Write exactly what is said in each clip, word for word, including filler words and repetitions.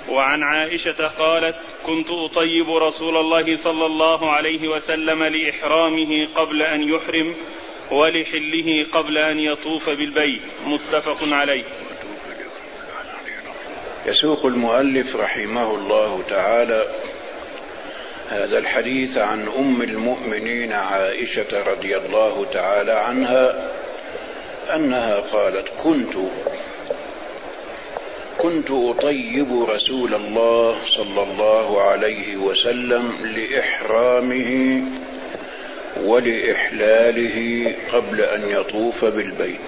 وعن عائشة قالت: كنت أطيب رسول الله صلى الله عليه وسلم لإحرامه قبل أن يحرم ولحله قبل أن يطوف بالبيت. متفق عليه. يسوق المؤلف رحمه الله تعالى هذا الحديث عن أم المؤمنين عائشة رضي الله تعالى عنها أنها قالت: كنت كنت أطيب رسول الله صلى الله عليه وسلم لإحرامه ولإحلاله قبل أن يطوف بالبيت.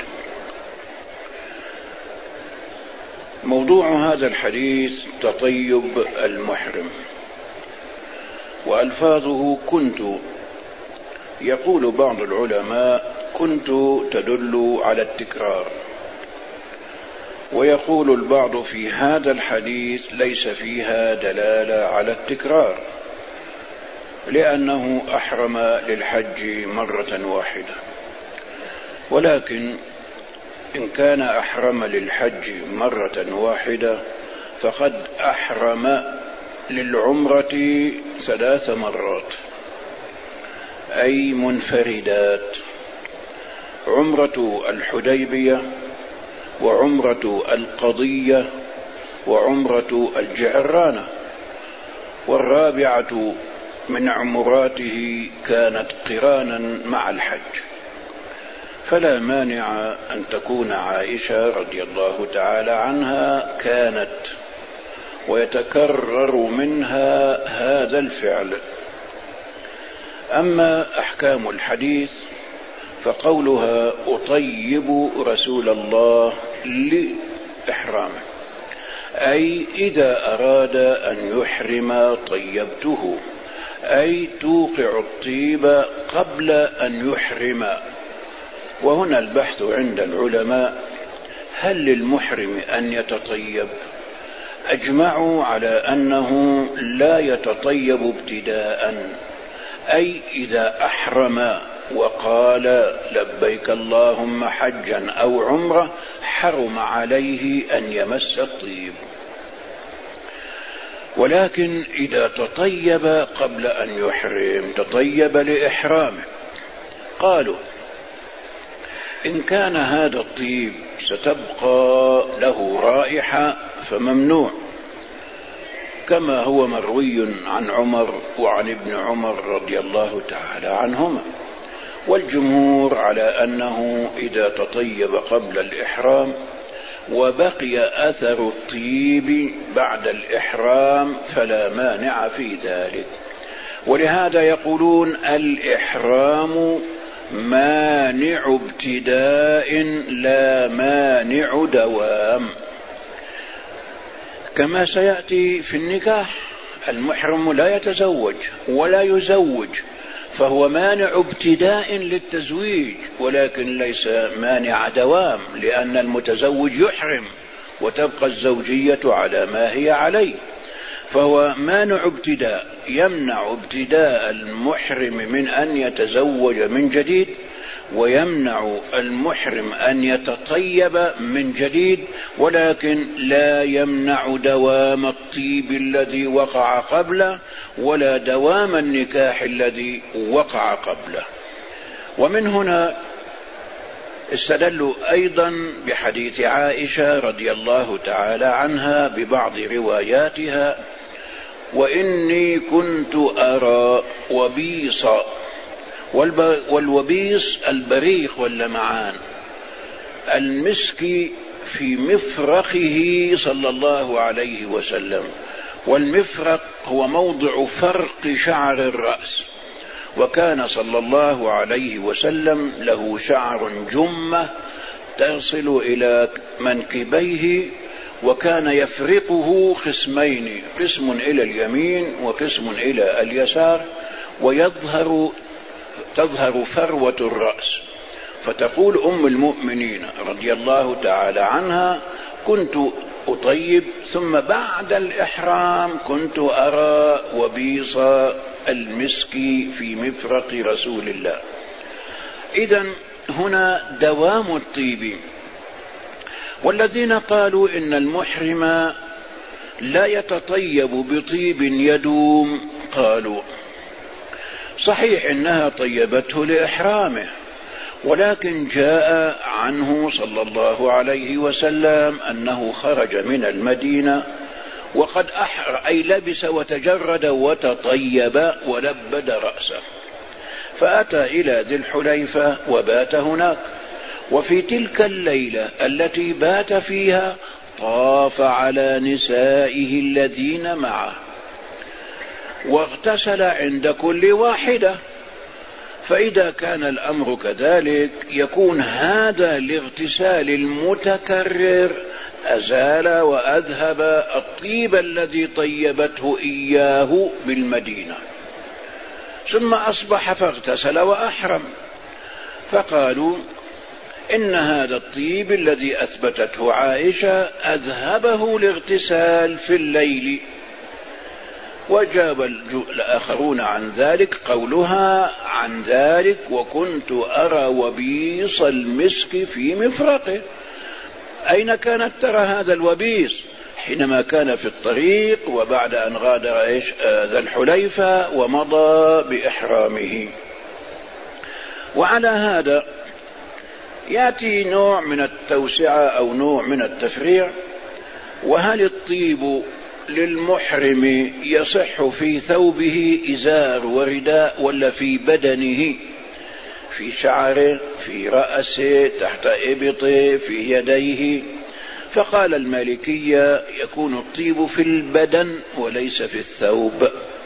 موضوع هذا الحديث تطيب المحرم، وألفاظه كنت. يقول بعض العلماء: كنت تدل على التكرار، ويقول البعض في هذا الحديث ليس فيها دلالة على التكرار، لأنه أحرم للحج مرة واحدة. ولكن إن كان أحرم للحج مرة واحدة فقد أحرم للعمرة ثلاث مرات، أي منفردات: عمرة الحديبية، وعمرة القضية، وعمرة الجعرانة، والرابعة من عمراته كانت قرانا مع الحج. فلا مانع أن تكون عائشة رضي الله تعالى عنها كانت ويتكرر منها هذا الفعل. أما أحكام الحديث فقولها: أطيب رسول الله لإحرامه، أي إذا أراد أن يحرم طيبته، أي توقع الطيب قبل أن يحرم. وهنا البحث عند العلماء: هل للمحرم أن يتطيب؟ أجمعوا على أنه لا يتطيب ابتداء، أي إذا أحرم وقال لبيك اللهم حجا أو عمرة حرم عليه أن يمس الطيب. ولكن إذا تطيب قبل أن يحرم، تطيب لإحرامه، قالوا: إن كان هذا الطيب ستبقى له رائحة فممنوع، كما هو مروي عن عمر وعن ابن عمر رضي الله تعالى عنهما. والجمهور على أنه إذا تطيب قبل الإحرام وبقي أثر الطيب بعد الإحرام فلا مانع في ذلك. ولهذا يقولون: الإحرام مانع ابتداء لا مانع دوام، كما سيأتي في النكاح: المحرم لا يتزوج ولا يزوج، فهو مانع ابتداء للتزويج، ولكن ليس مانع دوام، لأن المتزوج يحرم وتبقى الزوجية على ما هي عليه. فهو مانع ابتداء، يمنع ابتداء المحرم من أن يتزوج من جديد، ويمنع المحرم أن يتطيب من جديد، ولكن لا يمنع دوام الطيب الذي وقع قبله ولا دوام النكاح الذي وقع قبله. ومن هنا استدلوا أيضا بحديث عائشة رضي الله تعالى عنها ببعض رواياتها: وإني كنت أرى وبيصا. والوبيص البريق واللمعان، المسك في مفرقه صلى الله عليه وسلم. والمفرق هو موضع فرق شعر الرأس، وكان صلى الله عليه وسلم له شعر جمة تصل إلى منكبيه، وكان يفرقه قسمين: قسم إلى اليمين وقسم إلى اليسار، ويظهر تظهر فروة الرأس. فتقول أم المؤمنين رضي الله تعالى عنها: كنت أطيب، ثم بعد الإحرام كنت أرى وبيص المسك في مفرق رسول الله. إذن هنا دوام الطيب. والذين قالوا إن المحرم لا يتطيب بطيب يدوم؟ قالوا صحيح إنها طيبته لإحرامه، ولكن جاء عنه صلى الله عليه وسلم أنه خرج من المدينة وقد أحر أي لبس وتجرد وتطيب ولبد رأسه، فأتى إلى ذي الحليفة وبات هناك. وفي تلك الليلة التي بات فيها طاف على نسائه الذين معه واغتسل عند كل واحدة. فإذا كان الأمر كذلك يكون هذا الاغتسال المتكرر أزال وأذهب الطيب الذي طيبته إياه بالمدينة، ثم أصبح فاغتسل وأحرم. فقالوا إن هذا الطيب الذي أثبتته عائشة أذهبه الاغتسال في الليل. وجاب الآخرون عن ذلك قولها عن ذلك وكنت أرى وبيص المسك في مفرقه. أين كانت ترى هذا الوبيص؟ حينما كان في الطريق وبعد أن غادر ذا الحليفة ومضى بإحرامه. وعلى هذا يأتي نوع من التوسعة أو نوع من التفريع. وهل الطيب للمحرم يصح في ثوبه إزار ورداء ولا في بدنه، في شعره، في رأسه، تحت إبطه، في يديه؟ فقال المالكية يكون الطيب في البدن وليس في الثوب.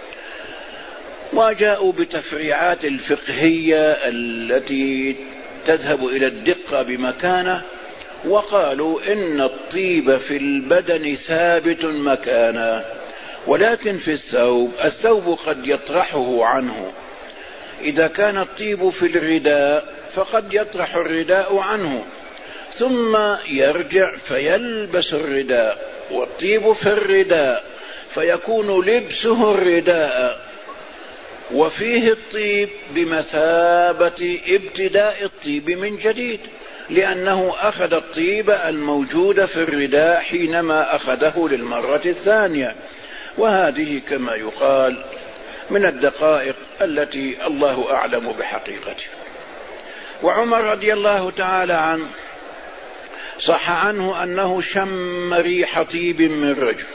وجاءوا بتفريعات الفقهية التي تذهب إلى الدقة بمكانه، وقالوا إن الطيب في البدن ثابت مكانا، ولكن في الثوب الثوب قد يطرحه عنه. إذا كان الطيب في الرداء فقد يطرح الرداء عنه ثم يرجع فيلبس الرداء، والطيب في الرداء فيكون لبسه الرداء وفيه الطيب بمثابة ابتداء الطيب من جديد، لأنه أخذ الطيب الموجود في الرداء حينما أخذه للمرة الثانية. وهذه كما يقال من الدقائق التي الله أعلم بحقيقتها. وعمر رضي الله تعالى عنه صح عنه أنه شم ريح طيب من رجل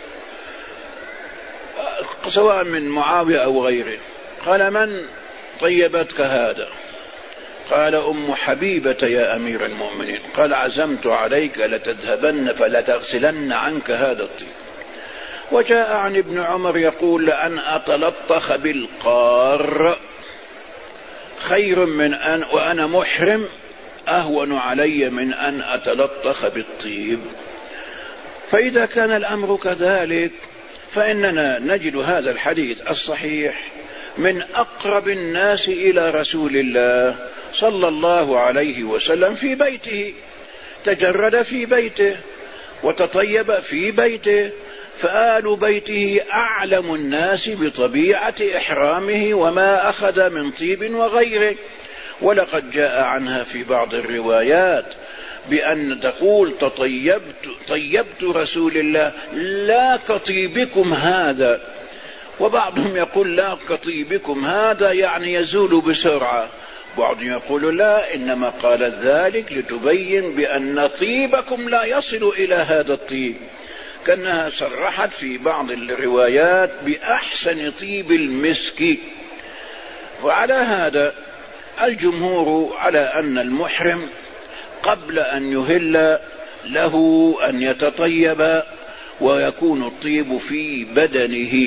سواء من معاوية أو غيره، قال من طيبتك هذا؟ قال أم حبيبة يا أمير المؤمنين. قال عزمت عليك لتذهبن فلتغسلن عنك هذا الطيب. وجاء عن ابن عمر يقول لأن أتلطخ بالقار خير من أن وأنا محرم أهون علي من أن أتلطخ بالطيب. فإذا كان الأمر كذلك فإننا نجد هذا الحديث الصحيح من أقرب الناس إلى رسول الله صلى الله عليه وسلم في بيته، تجرد في بيته وتطيب في بيته، فآل بيته أعلم الناس بطبيعة إحرامه وما أخذ من طيب وغيره. ولقد جاء عنها في بعض الروايات بأن تقول تطيبت طيبت رسول الله لا كطيبكم هذا، وبعضهم يقول لا كطيبكم هذا يعني يزول بسرعة، بعضهم يقول لا إنما قالت ذلك لتبين بأن طيبكم لا يصل إلى هذا الطيب، كأنها صرحت في بعض الروايات بأحسن طيب المسك. وعلى هذا الجمهور على أن المحرم قبل أن يهل له أن يتطيب ويكون الطيب في بدنه.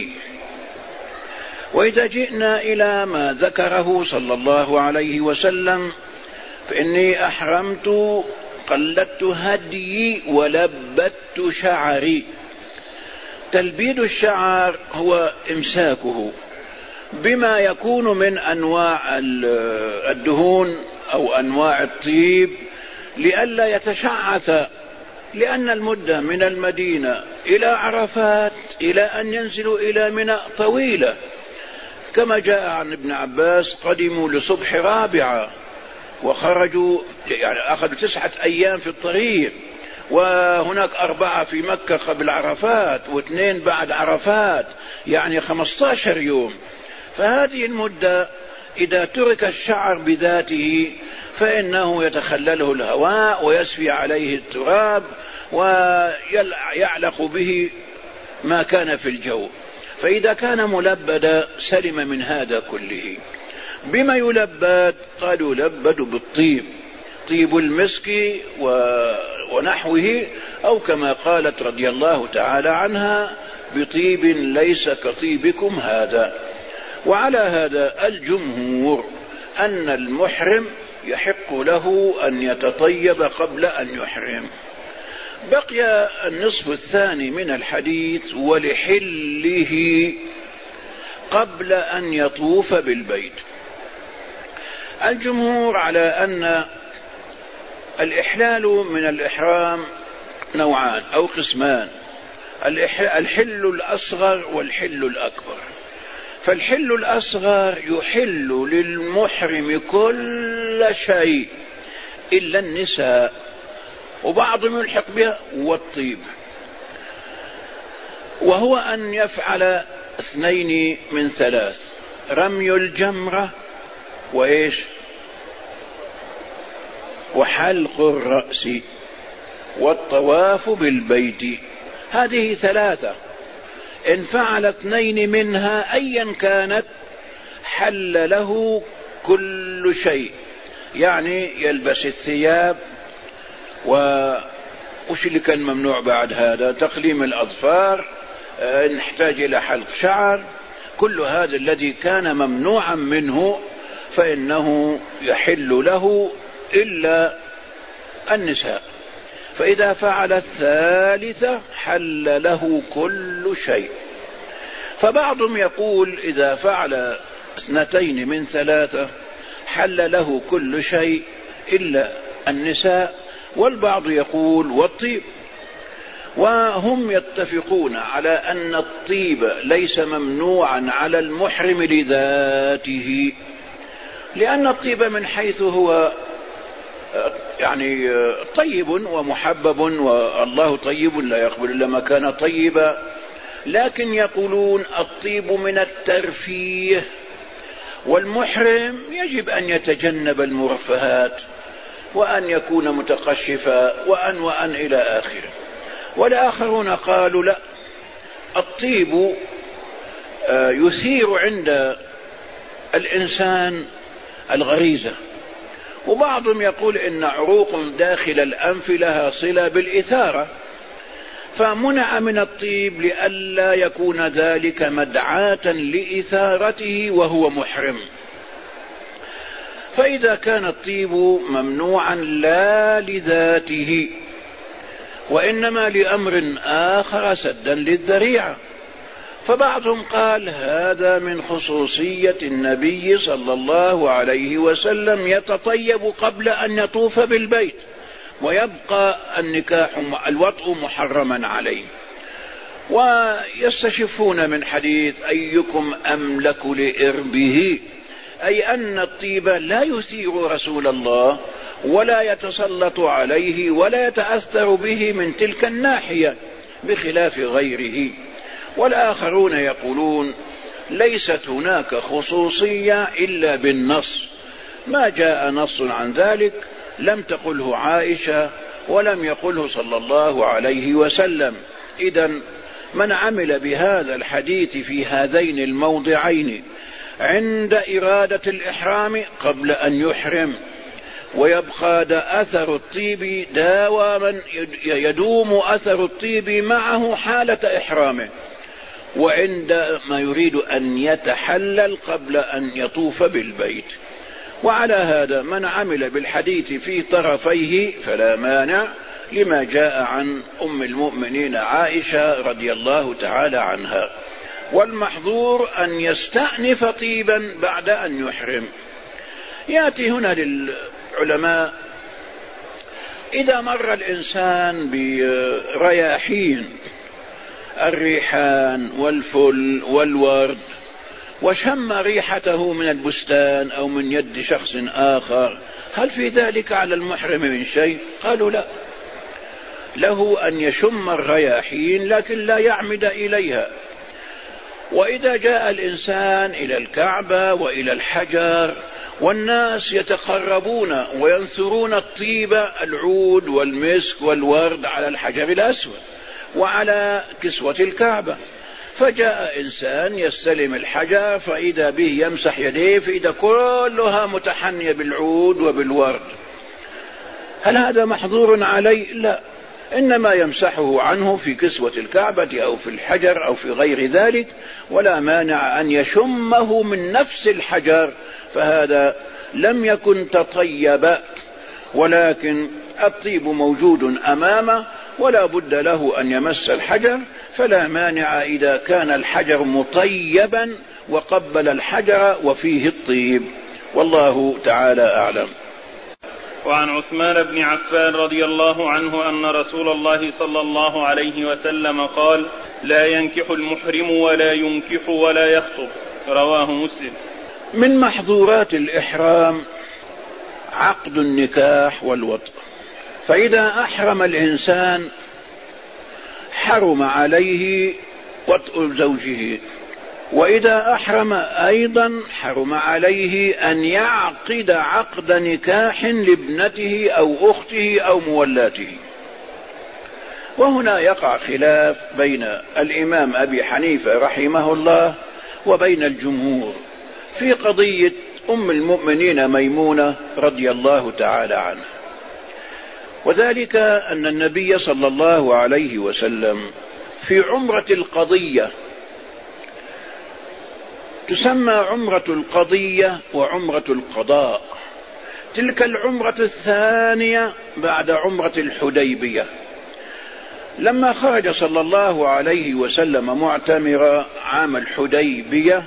وإذا جئنا إلى ما ذكره صلى الله عليه وسلم فإني أحرمت قلدت هديي ولبدت شعري. تلبيد الشعر هو إمساكه بما يكون من أنواع الدهون أو أنواع الطيب لئلا يتشعث، لأن المدة من المدينة إلى عرفات إلى أن ينزلوا إلى منى طويلة، كما جاء عن ابن عباس قدموا لصبح رابعة وخرجوا يعني أخذوا تسعة أيام في الطريق، وهناك أربعة في مكة قبل عرفات واثنين بعد عرفات، يعني خمسة عشر يوم. فهذه المدة إذا ترك الشعر بذاته فإنه يتخلله الهواء ويسفي عليه التراب ويعلق به ما كان في الجو. فإذا كان ملبدا سلم من هذا كله. بما يلبد؟ قالوا يلبد بالطيب، طيب المسك ونحوه، أو كما قالت رضي الله تعالى عنها بطيب ليس كطيبكم هذا. وعلى هذا الجمهور أن المحرم يحق له أن يتطيب قبل أن يحرم. بقي النصف الثاني من الحديث: ولحله قبل أن يطوف بالبيت. الجمهور على أن الإحلال من الإحرام نوعان أو قسمان: الحل الأصغر والحل الأكبر. فالحل الأصغر يحل للمحرم كل شيء إلا النساء، وبعضهم يلحق بها والطيب، وهو أن يفعل اثنين من ثلاث: رمي الجمرة وإيش وحلق الرأس والطواف بالبيت. هذه ثلاثة، إن فعل اثنين منها أيا كانت حل له كل شيء. يعني يلبس الثياب، وش اللي كان ممنوع بعد هذا؟ تقليم الأظفار، نحتاج إلى حلق شعر، كل هذا الذي كان ممنوعا منه فإنه يحل له إلا النساء. فإذا فعل الثالثة حل له كل شيء. فبعضهم يقول إذا فعل اثنتين من ثلاثة حل له كل شيء إلا النساء، والبعض يقول والطيب. وهم يتفقون على أن الطيب ليس ممنوعا على المحرم لذاته، لأن الطيب من حيث هو يعني طيب ومحبب، والله طيب لا يقبل إلا ما كان طيبا. لكن يقولون الطيب من الترفيه، والمحرم يجب أن يتجنب المرفهات وأن يكون متقشفا وأن وأن إلى آخره. والآخرون قالوا لا، الطيب يثير عند الإنسان الغريزة. وبعضهم يقول إن عروق داخل الأنف لها صلة بالإثارة، فمنع من الطيب لئلا يكون ذلك مدعاة لإثارته وهو محرم. فإذا كان الطيب ممنوعا لا لذاته وإنما لأمر آخر سدا للذريعة، فبعضهم قال هذا من خصوصية النبي صلى الله عليه وسلم، يتطيب قبل أن يطوف بالبيت ويبقى النكاح الوطء محرما عليه. ويستشفون من حديث أيكم أملك لإربه، أي أن الطيب لا يثير رسول الله ولا يتسلط عليه ولا يتأثر به من تلك الناحية بخلاف غيره. والآخرون يقولون ليست هناك خصوصية إلا بالنص، ما جاء نص عن ذلك لم تقله عائشة ولم يقله صلى الله عليه وسلم. إذن من عمل بهذا الحديث في هذين الموضعين عند إرادة الإحرام قبل أن يحرم، ويبقى أثر الطيب داواما يدوم أثر الطيب معه حالة إحرامه، وعندما يريد أن يتحلل قبل أن يطوف بالبيت. وعلى هذا من عمل بالحديث في طرفيه فلا مانع لما جاء عن أم المؤمنين عائشة رضي الله تعالى عنها. والمحظور أن يستأنف طيبا بعد أن يحرم. يأتي هنا للعلماء إذا مر الإنسان برياحين الريحان والفل والورد وشم ريحته من البستان أو من يد شخص آخر، هل في ذلك على المحرم من شيء؟ قالوا لا، له أن يشم الرياحين لكن لا يعمد إليها. وإذا جاء الإنسان إلى الكعبة وإلى الحجر والناس يتقربون وينثرون الطيب العود والمسك والورد على الحجر الأسود وعلى كسوة الكعبة، فجاء إنسان يستلم الحجر فإذا به يمسح يديه فإذا كلها متحنية بالعود وبالورد، هل هذا محظور عليه؟ لا، إنما يمسحه عنه في كسوة الكعبة أو في الحجر أو في غير ذلك، ولا مانع أن يشمه من نفس الحجر، فهذا لم يكن تطيب، ولكن الطيب موجود أمامه ولا بد له أن يمس الحجر، فلا مانع إذا كان الحجر مطيبا وقبل الحجر وفيه الطيب، والله تعالى أعلم. وعن عثمان بن عفان رضي الله عنه أن رسول الله صلى الله عليه وسلم قال: لا ينكح المحرم ولا ينكح ولا يخطب، رواه مسلم. من محظورات الإحرام عقد النكاح والوطء، فإذا أحرم الإنسان حرم عليه وطء زوجه، وإذا أحرم أيضا حرم عليه أن يعقد عقد نكاح لابنته أو أخته أو مولاته. وهنا يقع خلاف بين الإمام أبي حنيفة رحمه الله وبين الجمهور في قضية أم المؤمنين ميمونة رضي الله تعالى عنها، وذلك أن النبي صلى الله عليه وسلم في عمرة القضية، تسمى عمرة القضية وعمرة القضاء، تلك العمرة الثانية بعد عمرة الحديبية، لما خرج صلى الله عليه وسلم معتمرا عام الحديبية،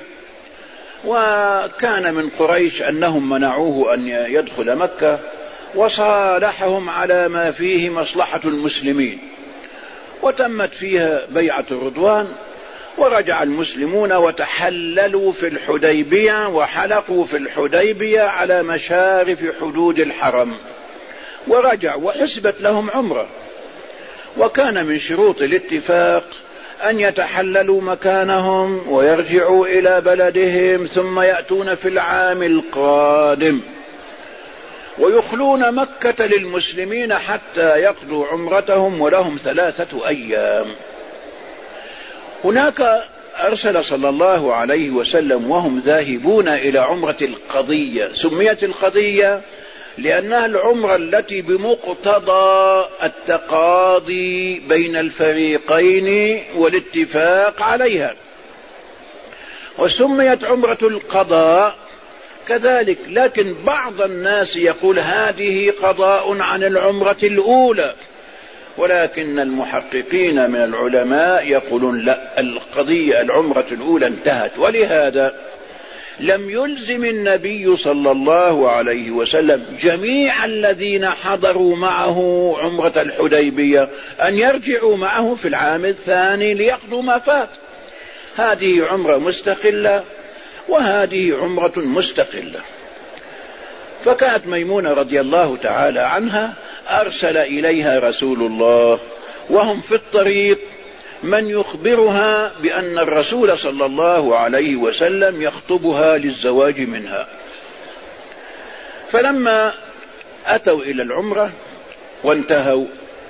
وكان من قريش أنهم منعوه أن يدخل مكة، وصالحهم على ما فيه مصلحة المسلمين، وتمت فيها بيعة الرضوان، ورجع المسلمون وتحللوا في الحديبية وحلقوا في الحديبية على مشارف حدود الحرم، ورجع وحسبت لهم عمرة. وكان من شروط الاتفاق أن يتحللوا مكانهم ويرجعوا إلى بلدهم ثم يأتون في العام القادم ويخلون مكة للمسلمين حتى يقضوا عمرتهم، ولهم ثلاثة أيام. هناك أرسل صلى الله عليه وسلم وهم ذاهبون إلى عمرة القضية، سميت القضية لأنها العمرة التي بمقتضى التقاضي بين الفريقين والاتفاق عليها، وسميت عمرة القضاء كذلك، لكن بعض الناس يقول هذه قضاء عن العمرة الأولى، ولكن المحققين من العلماء يقولون لا، القضية العمرة الأولى انتهت، ولهذا لم يلزم النبي صلى الله عليه وسلم جميع الذين حضروا معه عمرة الحديبية أن يرجعوا معه في العام الثاني ليقضوا ما فات، هذه عمرة مستقلة وهذه عمرة مستقلة. فكانت ميمونة رضي الله تعالى عنها أرسل إليها رسول الله وهم في الطريق من يخبرها بأن الرسول صلى الله عليه وسلم يخطبها للزواج منها. فلما أتوا إلى العمرة وانتهوا،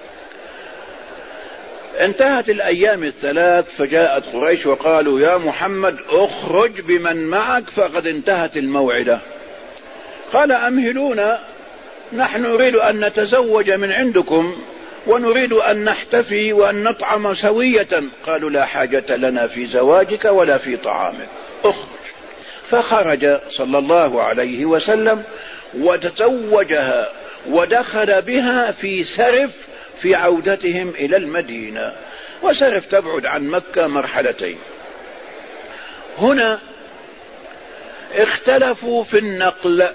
انتهت الأيام الثلاث، فجاءت قريش وقالوا يا محمد اخرج بمن معك فقد انتهت الموعدة. قال أمهلونا، نحن نريد أن نتزوج من عندكم ونريد أن نحتفي وأن نطعم سوية. قالوا لا حاجة لنا في زواجك ولا في طعامك، اخرج. فخرج صلى الله عليه وسلم وتزوجها ودخل بها في سرف في عودتهم إلى المدينة، وسرف تبعد عن مكة مرحلتين. هنا اختلفوا في النقل،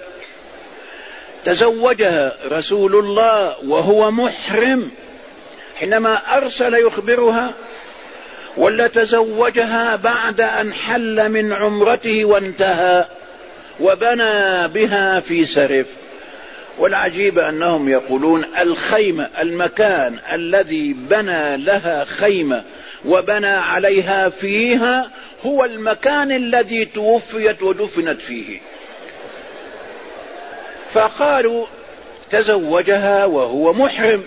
تزوجها رسول الله وهو محرم حينما أرسل يخبرها، ولا تزوجها بعد أن حل من عمرته وانتهى وبنى بها في سرف؟ والعجيب أنهم يقولون الخيمة، المكان الذي بنى لها خيمة وبنى عليها فيها هو المكان الذي توفيت ودفنت فيه. فقالوا تزوجها وهو محرم،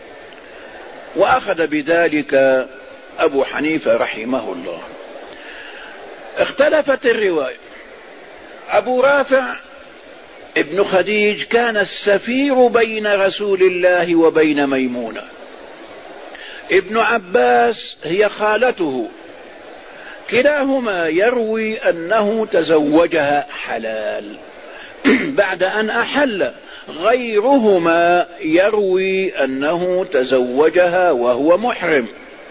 وأخذ بذلك أبو حنيفة رحمه الله. اختلفت الرواية. أبو رافع ابن خديج كان السفير بين رسول الله وبين ميمونة. ابن عباس هي خالته، كلاهما يروي أنه تزوجها حلال بعد أن أحل، غيرهما يروي أنه تزوجها وهو محرم.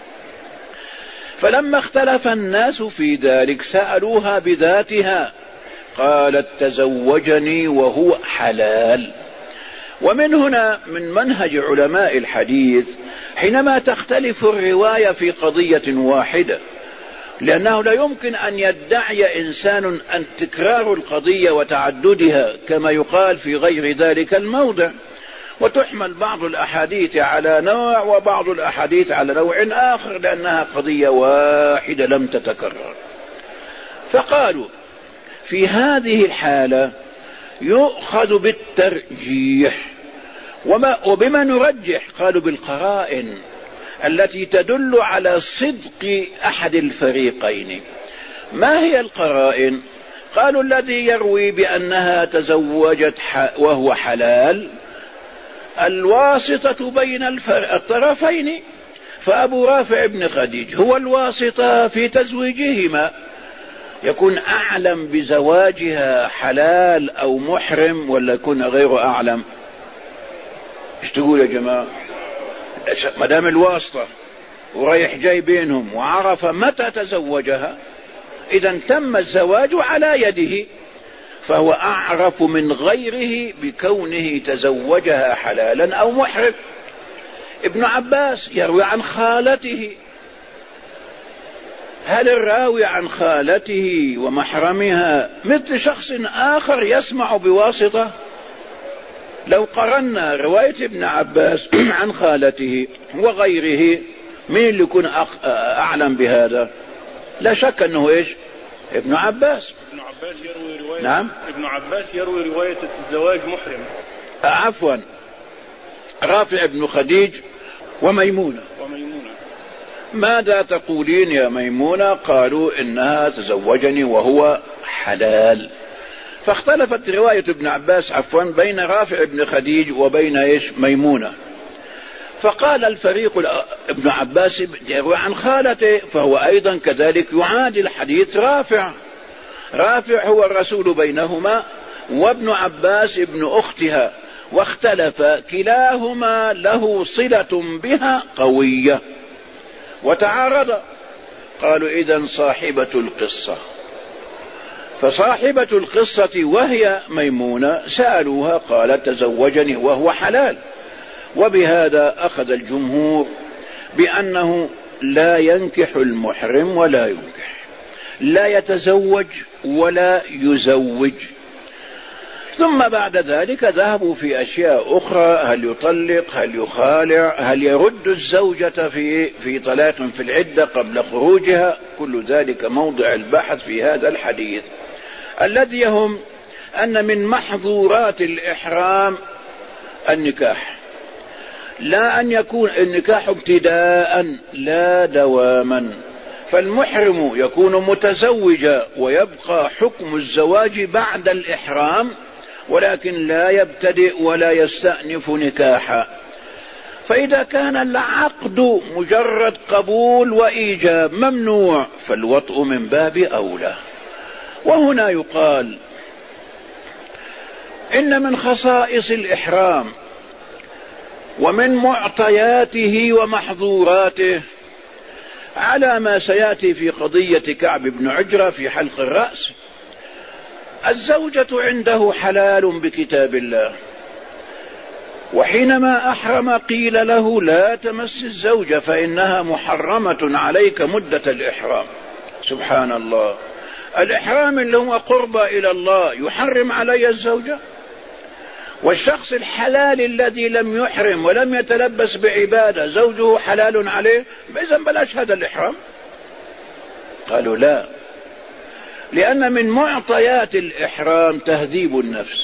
فلما اختلف الناس في ذلك سألوها بذاتها، قالت تزوجني وهو حلال. ومن هنا من منهج علماء الحديث حينما تختلف الرواية في قضية واحدة، لأنه لا يمكن أن يدعي إنسان أن تكرار القضية وتعددها كما يقال في غير ذلك الموضع، وتحمل بعض الأحاديث على نوع وبعض الأحاديث على نوع آخر لأنها قضية واحدة لم تتكرر. فقالوا في هذه الحالة يؤخذ بالترجيح. وما وبما نرجح؟ قالوا بالقرائن التي تدل على صدق أحد الفريقين. ما هي القرائن؟ قالوا الذي يروي بأنها تزوجت وهو حلال الواسطة بين الطرفين، فأبو رافع بن خديج هو الواسطة في تزويجهما، يكون أعلم بزواجها حلال أو محرم ولا يكون غير أعلم؟ ايش تقول يا جماعة؟ ما دام الواسطة ورايح جاي بينهم وعرف متى تزوجها، إذا تم الزواج على يده، فهو أعرف من غيره بكونه تزوجها حلالا أو محرم. ابن عباس يروي عن خالته، هل الراوي عن خالته ومحرمها مثل شخص آخر يسمع بواسطة؟ لو قرنا رواية ابن عباس عن خالته وغيره، مين اللي يكون أعلم بهذا؟ لا شك أنه إيش؟ ابن عباس. ابن عباس يروي رواية نعم؟ ابن عباس يروي رواية الزواج محرم. عفوا، رافع ابن خديج وميمونة. وميمونة ماذا تقولين يا ميمونة؟ قالوا إنها تزوجني وهو حلال. فاختلفت رواية ابن عباس عفوا بين رافع ابن خديج وبين إيش؟ ميمونة. فقال الفريق ابن عباس يروي عن خالته، فهو أيضا كذلك يعادل حديث رافع. رافع هو الرسول بينهما، وابن عباس ابن أختها، واختلف، كلاهما له صلة بها قوية وتعارض. قالوا إذن صاحبة القصة، فصاحبة القصة وهي ميمونة سألوها قالت تزوجني وهو حلال. وبهذا أخذ الجمهور بأنه لا ينكح المحرم ولا ينكح، لا يتزوج ولا يزوج. ثم بعد ذلك ذهبوا في أشياء أخرى، هل يطلق، هل يخالع، هل يرد الزوجة في في طلاق في العدة قبل خروجها. كل ذلك موضع البحث في هذا الحديث، الذي هم أن من محظورات الإحرام النكاح، لا أن يكون النكاح ابتداء لا دواما. فالمحرم يكون متزوجا ويبقى حكم الزواج بعد الإحرام، ولكن لا يبتدئ ولا يستأنف نكاحا. فإذا كان العقد مجرد قبول وإيجاب ممنوع، فالوطء من باب أولى. وهنا يقال إن من خصائص الإحرام ومن معطياته ومحظوراته على ما سيأتي في قضية كعب بن عجرة في حلق الرأس، الزوجة عنده حلال بكتاب الله، وحينما أحرم قيل له لا تمس الزوجة فإنها محرمة عليك مدة الإحرام. سبحان الله، الإحرام اللي هو قربة إلى الله يحرم علي الزوجة؟ والشخص الحلال الذي لم يحرم ولم يتلبس بعبادة زوجه حلال عليه، إذن بلاش هذا الإحرام. قالوا لا، لأن من معطيات الإحرام تهذيب النفس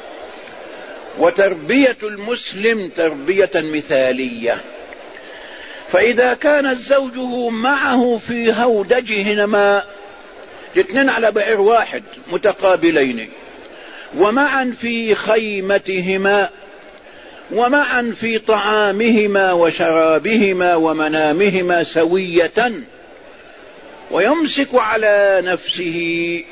وتربية المسلم تربية مثالية. فإذا كان زوجه معه في هودجهما الاثنين على بعير واحد متقابلين، ومعا في خيمتهما، ومعا في طعامهما وشرابهما ومنامهما سوية، ويمسك على نفسه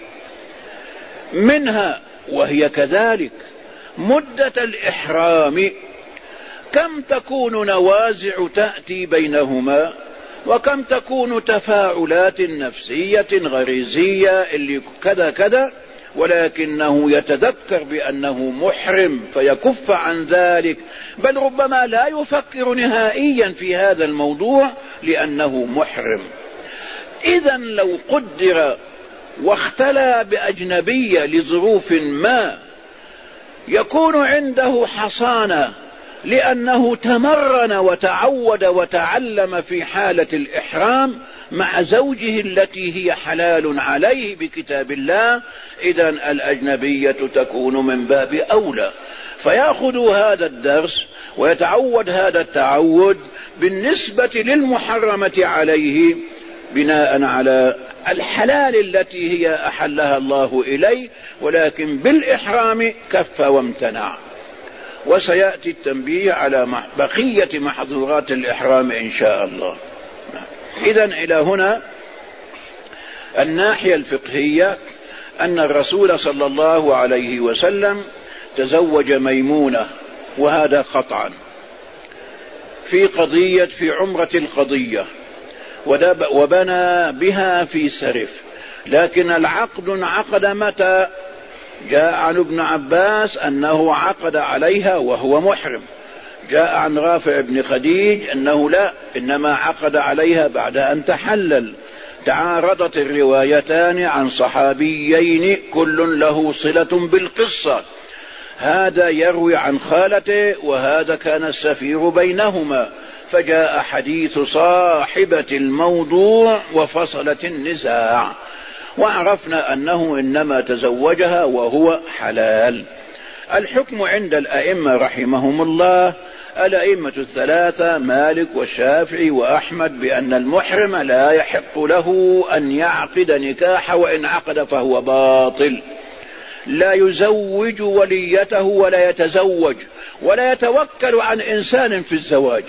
منها وهي كذلك مدة الإحرام، كم تكون نوازع تأتي بينهما، وكم تكون تفاعلات نفسية غريزية اللي كذا كذا، ولكنه يتذكر بأنه محرم فيكف عن ذلك، بل ربما لا يفكر نهائيا في هذا الموضوع لأنه محرم. إذن لو قدر واختلى بأجنبية لظروف ما يكون عنده حصانة لأنه تمرن وتعود وتعلم في حالة الإحرام مع زوجه التي هي حلال عليه بكتاب الله، إذن الأجنبية تكون من باب أولى، فيأخذ هذا الدرس ويتعود هذا التعود بالنسبة للمحرمة عليه بناء على الحلال التي هي أحلها الله إليه، ولكن بالإحرام كف وامتنع. وسيأتي التنبيه على بقية محظورات الإحرام إن شاء الله. إذن إلى هنا الناحية الفقهية أن الرسول صلى الله عليه وسلم تزوج ميمونة، وهذا قطعا في قضية في عمرة القضية، وبنى بها في سرف، لكن العقد انعقد متى؟ جاء عن ابن عباس أنه عقد عليها وهو محرم، جاء عن رافع بن خديج أنه لا، إنما عقد عليها بعد أن تحلل. تعارضت الروايتان عن صحابيين كل له صلة بالقصة، هذا يروي عن خالته وهذا كان السفير بينهما، فجاء حديث صاحبة الموضوع وفصلت النزاع، وعرفنا أنه إنما تزوجها وهو حلال. الحكم عند الأئمة رحمهم الله، الأئمة الثلاثة مالك والشافعي وأحمد، بأن المحرم لا يحق له أن يعقد نكاح، وإن عقد فهو باطل، لا يزوج وليته ولا يتزوج ولا يتوكل عن إنسان في الزواج.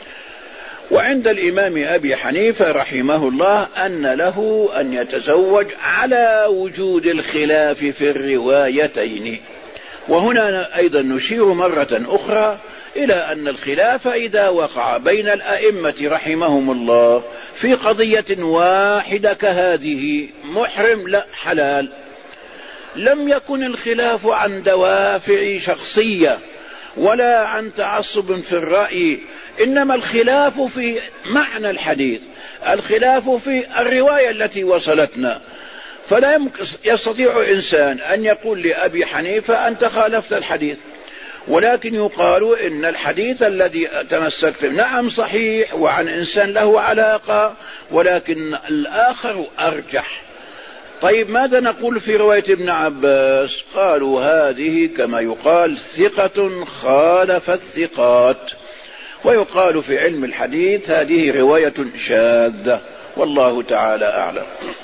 وعند الإمام أبي حنيفة رحمه الله أن له أن يتزوج على وجود الخلاف في الروايتين. وهنا أيضا نشير مرة أخرى إلى أن الخلاف إذا وقع بين الأئمة رحمهم الله في قضية واحدة كهذه، محرم لا حلال، لم يكن الخلاف عن دوافع شخصية ولا عن تعصب في الرأي، إنما الخلاف في معنى الحديث، الخلاف في الرواية التي وصلتنا. فلا يستطيع إنسان أن يقول لأبي حنيفة أنت خالفت الحديث، ولكن يقال إن الحديث الذي تمسكت نعم صحيح وعن إنسان له علاقة، ولكن الآخر أرجح. طيب ماذا نقول في رواية ابن عباس؟ قالوا هذه كما يقال ثقة خالف الثقات، ويقال في علم الحديث هذه رواية شاذة، والله تعالى أعلم.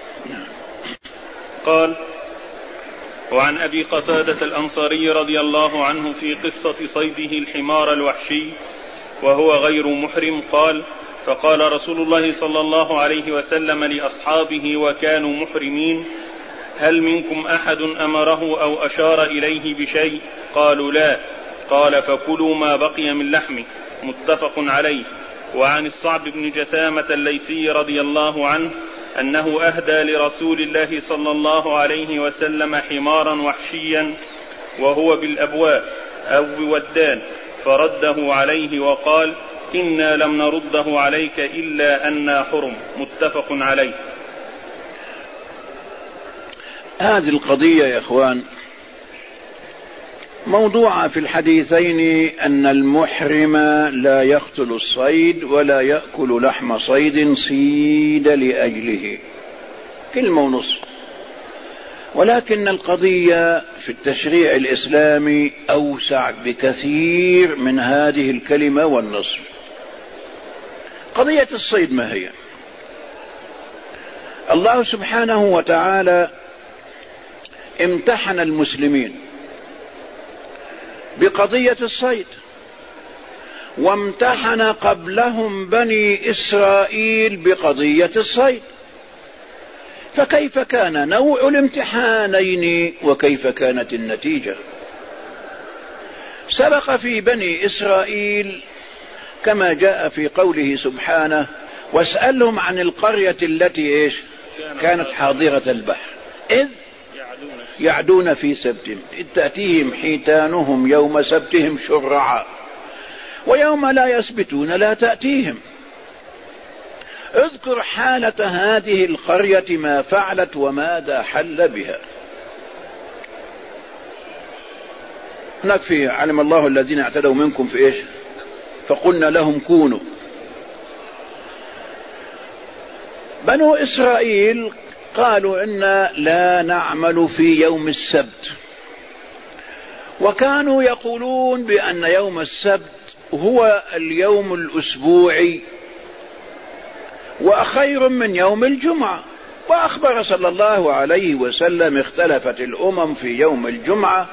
قال: وعن أبي قتادة الأنصاري رضي الله عنه في قصة صيده الحمار الوحشي وهو غير محرم قال: فقال رسول الله صلى الله عليه وسلم لأصحابه وكانوا محرمين: هل منكم أحد أمره أو أشار إليه بشيء؟ قالوا لا. قال: فكلوا ما بقي من لحمه، متفق عليه. وعن الصعب بن جثامة الليثي رضي الله عنه أنه أهدى لرسول الله صلى الله عليه وسلم حمارا وحشيا وهو بالأبواء أو بودان، فرده عليه وقال: إنا لم نرده عليك إلا أنا حرم، متفق عليه. هذه القضية يا إخوان موضوع في الحديثين أن المحرم لا يقتل الصيد ولا يأكل لحم صيد صيد لأجله، كلمة ونصف، ولكن القضية في التشريع الإسلامي أوسع بكثير من هذه الكلمة والنصف. قضية الصيد ما هي؟ الله سبحانه وتعالى امتحن المسلمين بقضية الصيد، وامتحن قبلهم بني إسرائيل بقضية الصيد، فكيف كان نوع الامتحانين وكيف كانت النتيجة؟ سبق في بني إسرائيل كما جاء في قوله سبحانه: واسألهم عن القرية التي إيش كانت حاضرة البحر إذ يعدون في سبتهم إذ تأتيهم حيتانهم يوم سبتهم شرعا ويوم لا يسبتون لا تأتيهم. اذكر حالة هذه القرية ما فعلت وماذا حل بها. هناك في علم الله الذين اعتدوا منكم في إيش فقلنا لهم كونوا. بنو إسرائيل قالوا إنا لا نعمل في يوم السبت، وكانوا يقولون بأن يوم السبت هو اليوم الأسبوعي وخير من يوم الجمعة. وأخبر صلى الله عليه وسلم: اختلفت الأمم في يوم الجمعة،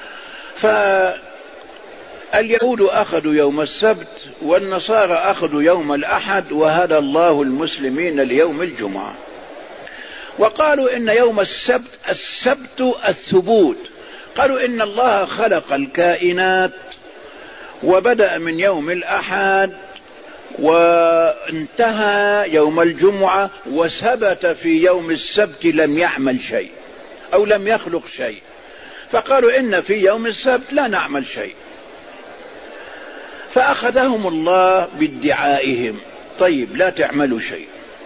فاليهود أخذوا يوم السبت والنصارى أخذوا يوم الأحد، وهدى الله المسلمين ليوم الجمعة. وقالوا إن يوم السبت السبت الثبوت، قالوا إن الله خلق الكائنات وبدأ من يوم الأحد وانتهى يوم الجمعة وثبت في يوم السبت لم يعمل شيء أو لم يخلق شيء، فقالوا إن في يوم السبت لا نعمل شيء. فأخذهم الله بادعائهم: طيب لا تعملوا شيء.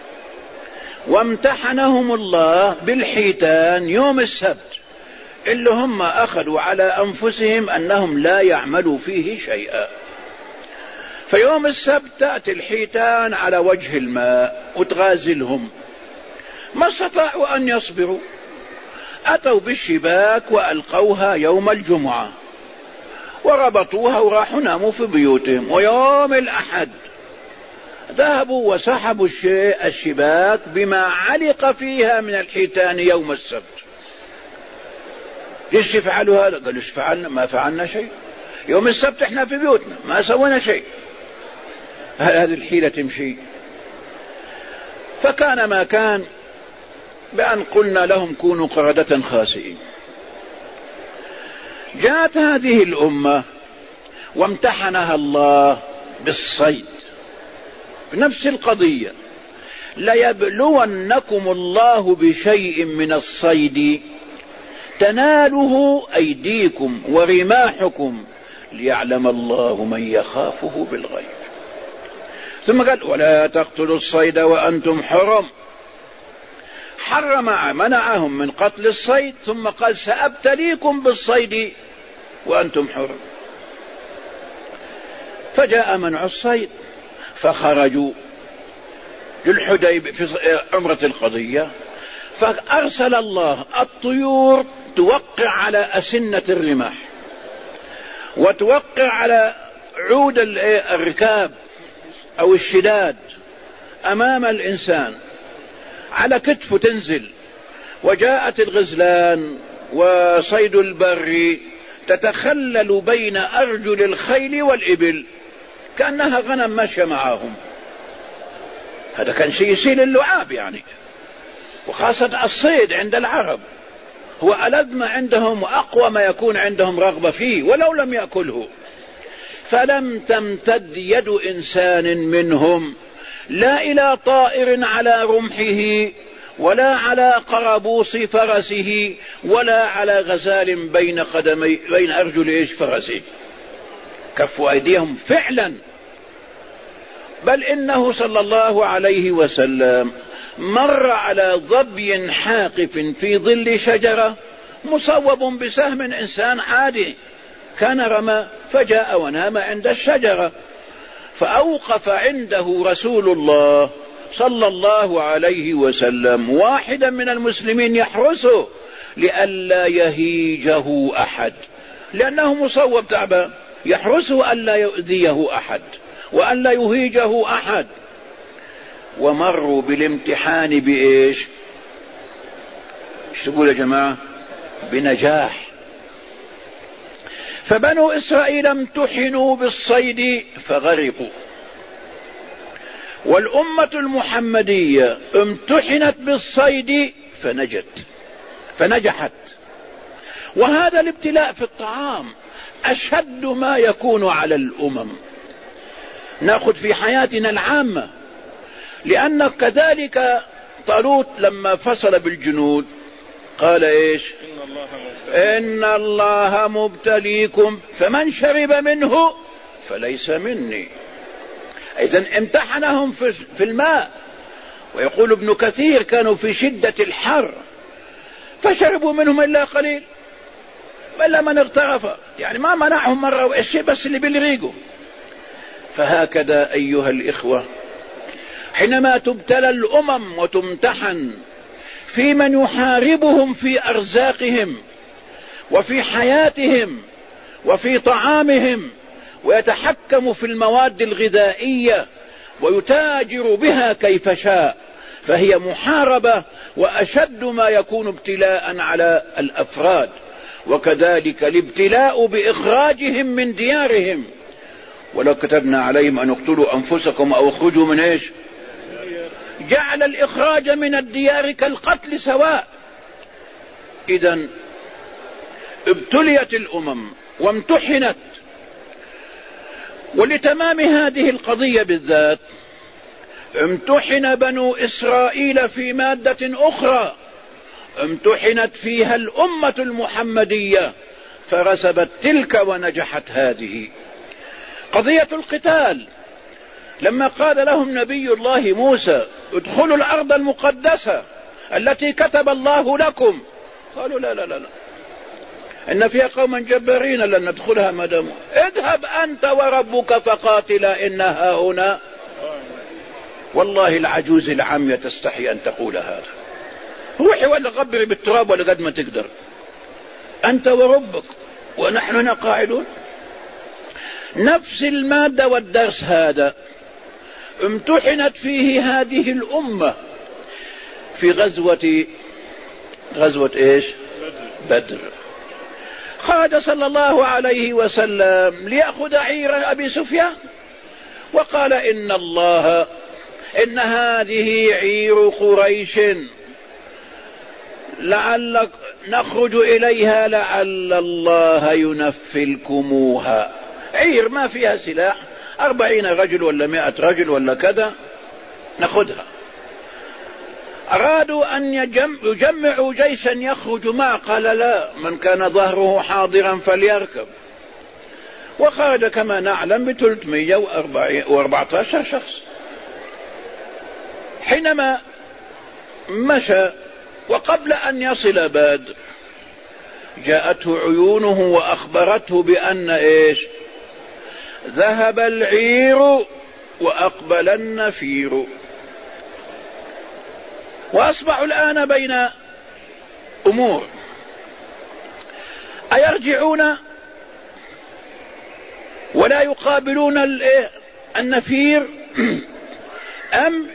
وامتحنهم الله بالحيتان يوم السبت اللي هم أخذوا على أنفسهم أنهم لا يعملوا فيه شيئا. فيوم السبت تأتي الحيتان على وجه الماء وتغازلهم، ما استطاعوا أن يصبروا، أتوا بالشباك وألقوها يوم الجمعة وربطوها وراحوا ناموا في بيوتهم. ويوم الأحد ذهبوا وسحبوا الشباك بما علق فيها من الحيتان يوم السبت. ليش فعلوا هذا؟ قالوا: ايش فعلنا؟ ما فعلنا شيء، يوم السبت احنا في بيوتنا ما سوينا شيء. هذه الحيلة تمشي؟ فكان ما كان بأن قلنا لهم كونوا قردة خاسئين. جاءت هذه الأمة وامتحنها الله بالصيد بنفس القضية: ليبلونكم الله بشيء من الصيد تناله أيديكم ورماحكم ليعلم الله من يخافه بالغيب. ثم قال: ولا تقتلوا الصيد وأنتم حرم. حرم منعهم من قتل الصيد، ثم قال: سأبتليكم بالصيد وأنتم حرم. فجاء منع الصيد فخرجوا للحديبية في عمرة القضية، فأرسل الله الطيور توقع على أسنة الرماح وتوقع على عود الركاب أو الشداد أمام الإنسان على كتفه تنزل. وجاءت الغزلان وصيد البر تتخلل بين أرجل الخيل والإبل كأنها غنم ماشية معهم. هذا كان شيء يسيل اللعاب يعني، وخاصة الصيد عند العرب هو ألذ ما عندهم وأقوى ما يكون عندهم رغبة فيه ولو لم يأكله. فلم تمتد يد إنسان منهم لا إلى طائر على رمحه ولا على قربوص فرسه ولا على غزال بين قدمي بين أرجل إيش فرسه، كفوا أيديهم فعلا. بل إنه صلى الله عليه وسلم مر على ظبي حاقف في ظل شجرة مصوب بسهم إنسان عادي، كان رمى فجاء ونام عند الشجرة، فأوقف عنده رسول الله صلى الله عليه وسلم واحدا من المسلمين يحرسه لئلا يهيجه أحد، لأنه مصوب تعبان، يحرسه ألا يؤذيه أحد وألا يهيجه أحد. ومروا بالامتحان بإيش؟ ايش تقول يا جماعة؟ بنجاح. فبنو إسرائيل امتحنوا بالصيد فغرقوا، والأمة المحمدية امتحنت بالصيد فنجت فنجحت. وهذا الابتلاء في الطعام أشد ما يكون على الأمم. نأخذ في حياتنا العامة، لأن كذلك طالوت لما فصل بالجنود قال إيش؟ إن الله مبتليكم فمن شرب منه فليس مني. إذن امتحنهم في الماء. ويقول ابن كثير كانوا في شدة الحر فشربوا منهم إلا قليل، إلا من اغترف، يعني ما منعهم مرة وإشي بس اللي بالريقه. فهكذا أيها الإخوة حينما تبتلى الأمم وتمتحن في من يحاربهم في أرزاقهم وفي حياتهم وفي طعامهم ويتحكم في المواد الغذائية ويتاجر بها كيف شاء، فهي محاربة وأشد ما يكون ابتلاء على الأفراد. وكذلك الابتلاء بإخراجهم من ديارهم، ولو كتبنا عليهم أن اقتلوا أنفسكم أو اخرجوا من إيش؟ جعل الإخراج من الديار كالقتل سواء. إذن ابتليت الأمم وامتحنت. ولتمام هذه القضية بالذات امتحن بنو إسرائيل في مادة أخرى امتحنت فيها الأمة المحمدية فرسبت تلك ونجحت هذه قضية القتال. لما قال لهم نبي الله موسى ادخلوا الأرض المقدسة التي كتب الله لكم، قالوا لا لا لا, لا. إن فيها قوما جبارين لن ندخلها ما داموا. اذهب أنت وربك فقاتلا إنها هنا. والله العجوز العمية تستحي أن تقول هذا. روحي ولا غبري بالتراب ولا قد ما تقدر، أنت وربك ونحن هنا قاعدون. نفس المادة والدرس هذا امتحنت فيه هذه الأمة في غزوة غزوة إيش؟ بدر. خرج صلى الله عليه وسلم ليأخذ عير أبي سفيان وقال إن الله إن هذه عير قريش لعلك نخرج إليها لعل الله ينفلكموها. عير ما فيها سلاح، أربعين رجل ولا مائة رجل ولا كذا نأخذها. أرادوا أن يجمعوا جيشا يخرج معه، قال لا، من كان ظهره حاضرا فليركب. وخرج كما نعلم بثلاثمائة وأربعة عشر شخص. حينما مشى وقبل أن يصل بدر جاءته عيونه وأخبرته بأن إيش؟ ذهب العير وأقبل النفير. وأصبحوا الآن بين أمور، أيرجعون ولا يقابلون النفير أم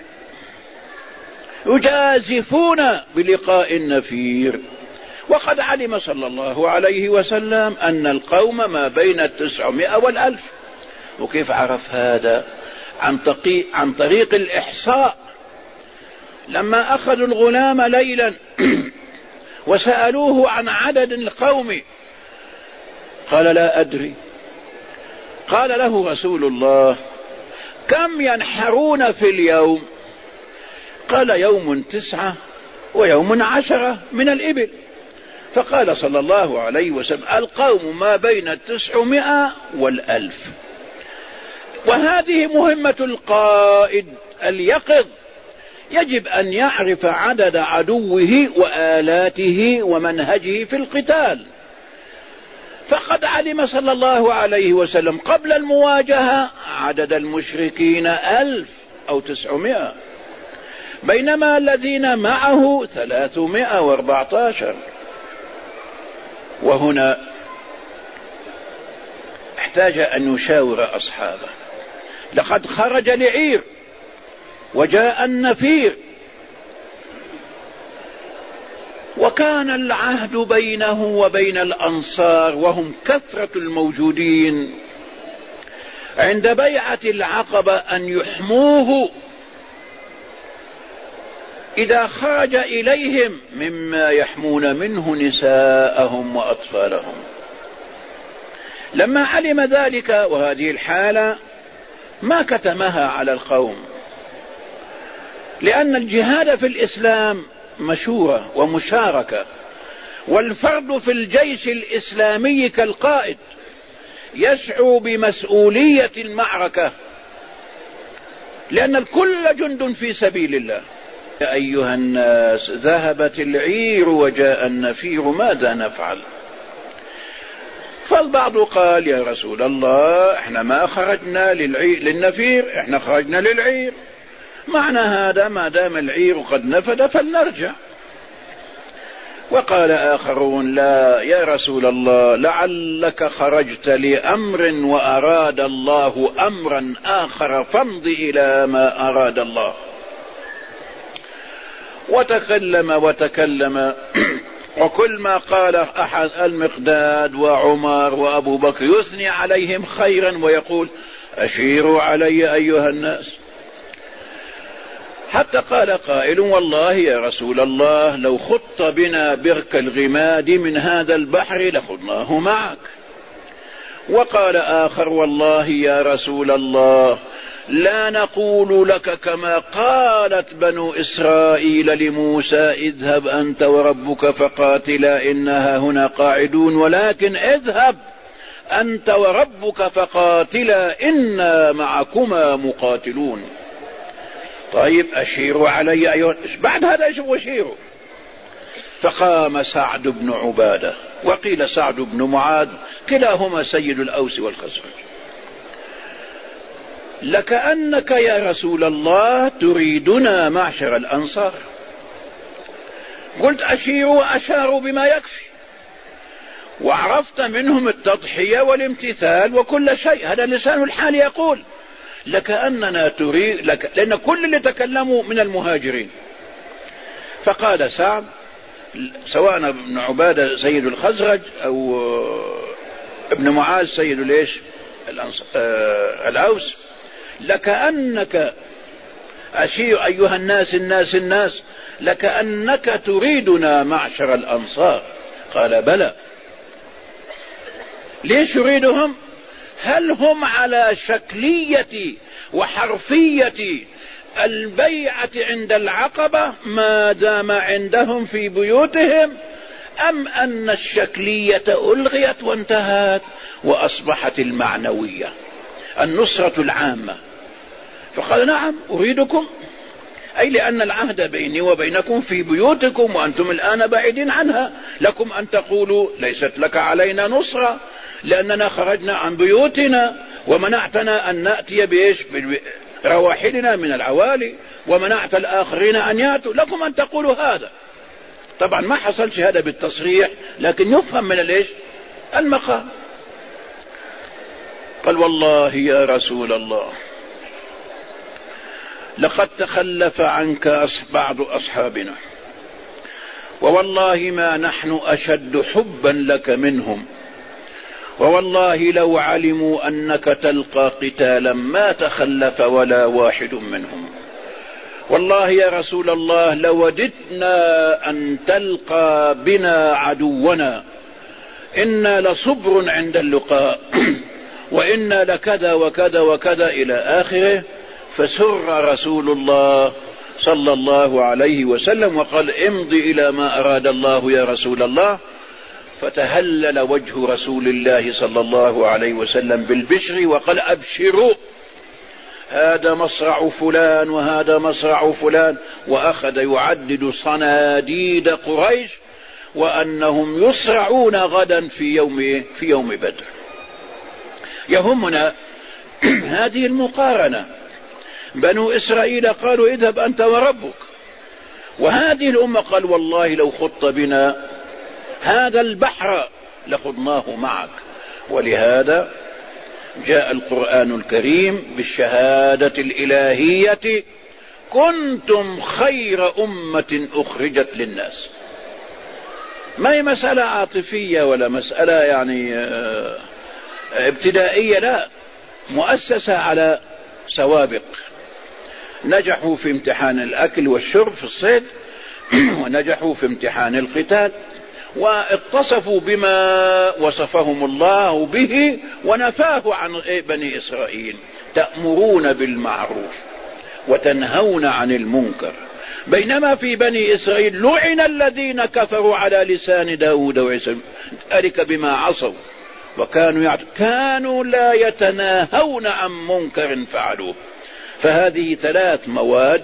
يجازفون بلقاء النفير؟ وقد علم صلى الله عليه وسلم أن القوم ما بين التسعمائة والألف. وكيف عرف هذا؟ عن طريق, عن طريق الإحصاء. لما أخذوا الغلام ليلا وسألوه عن عدد القوم قال لا أدري. قال له رسول الله كم ينحرون في اليوم؟ قال يوم تسعة ويوم عشرة من الإبل. فقال صلى الله عليه وسلم القوم ما بين التسعمائة والألف. وهذه مهمة القائد اليقظ، يجب أن يعرف عدد عدوه وآلاته ومنهجه في القتال. فقد علم صلى الله عليه وسلم قبل المواجهة عدد المشركين ألف أو تسعمائة، بينما الذين معه ثلاثمائة وأربعة عشر. وهنا احتاج أن يشاور أصحابه. لقد خرج لعير وجاء النفير، وكان العهد بينه وبين الأنصار وهم كثرة الموجودين عند بيعة العقبة أن يحموه إذا خرج إليهم مما يحمون منه نساءهم وأطفالهم. لما علم ذلك وهذه الحالة ما كتمها على القوم، لأن الجهاد في الإسلام مشورة ومشاركة، والفرد في الجيش الإسلامي كالقائد يشعر بمسؤولية المعركة، لأن الكل جند في سبيل الله. يا أيها الناس ذهبت العير وجاء النفير ماذا نفعل؟ فالبعض قال يا رسول الله احنا ما خرجنا للعير للنفير، احنا خرجنا للعير، معنى هذا ما دام العير قد نفد فلنرجع. وقال آخرون لا يا رسول الله لعلك خرجت لأمر وأراد الله أمرا آخر فامض إلى ما أراد الله. وتكلم وتكلم وكل ما قال أحد المقداد وعمر وأبو بكر يثني عليهم خيرا ويقول أشيروا علي أيها الناس، حتى قال قائل والله يا رسول الله لو خط بنا برك الغماد من هذا البحر لخضناه معك. وقال آخر والله يا رسول الله لا نقول لك كما قالت بنو إسرائيل لموسى اذهب أنت وربك فقاتلا إنها هنا قاعدون، ولكن اذهب أنت وربك فقاتلا إنا معكما مقاتلون. طيب أشيروا علي أيها، بعد هذا ايش أشيروا؟ فقام سعد بن عبادة وقيل سعد بن معاذ كلاهما سيد الأوس والخزرج. لكأنك يا رسول الله تريدنا معشر الأنصار. قلت أشيروا وأشاروا بما يكفي، وعرفت منهم التضحية والامتثال وكل شيء، هذا لسان الحال يقول لكأننا تريد لك، لأن كل اللي تكلموا من المهاجرين. فقال سعد سواء ابن عبادة سيد الخزرج أو ابن معاذ سيد ليش الأوس لكأنك أشير أيها الناس الناس الناس لكأنك تريدنا معشر الأنصار. قال بلى. ليش يريدهم؟ هل هم على شكلية وحرفية البيعة عند العقبة ما دام عندهم في بيوتهم، أم أن الشكلية ألغيت وانتهت وأصبحت المعنوية النصرة العامة؟ فقال نعم أريدكم، أي لأن العهد بيني وبينكم في بيوتكم وأنتم الآن بعيدين عنها، لكم أن تقولوا ليست لك علينا نصرة لأننا خرجنا عن بيوتنا ومنعتنا أن نأتي بإيش برواحلنا من العوالي ومنعت الآخرين أن يأتوا، لكم أن تقولوا هذا. طبعا ما حصلش هذا بالتصريح لكن يفهم من الإيش المقام. قال والله يا رسول الله لقد تخلف عنك بعض أصحابنا، ووالله ما نحن أشد حبا لك منهم، ووالله لو علموا أنك تلقى قتالا ما تخلف ولا واحد منهم. والله يا رسول الله لوددنا أن تلقى بنا عدونا، إنا لصبر عند اللقاء وإنا لكذا وكذا وكذا إلى آخره. فسر رسول الله صلى الله عليه وسلم وقال امضي إلى ما أراد الله يا رسول الله. فتهلل وجه رسول الله صلى الله عليه وسلم بالبشر وقال أبشروا هذا مصرع فلان وهذا مصرع فلان، وأخذ يعدد صناديد قريش وأنهم يصرعون غدا في يوم في يوم بدر. يهمنا هذه المقارنة. بنو إسرائيل قالوا اذهب أنت وربك، وهذه الأمة قال والله لو خضت بنا هذا البحر لخضناه معك. ولهذا جاء القرآن الكريم بالشهادة الإلهية كنتم خير أمة أخرجت للناس. ما هي مسألة عاطفية ولا مسألة يعني ابتدائية، لا، مؤسسة على سوابق. نجحوا في امتحان الأكل والشرب في الصيد، ونجحوا في امتحان القتال، واتصفوا بما وصفهم الله به ونفاه عن بني إسرائيل: تأمرون بالمعروف وتنهون عن المنكر. بينما في بني إسرائيل لعن الذين كفروا على لسان داود وعيسى ذلك بما عصوا وكانوا يعت... كانوا لا يتناهون عن منكر فعلوه. فهذه ثلاث مواد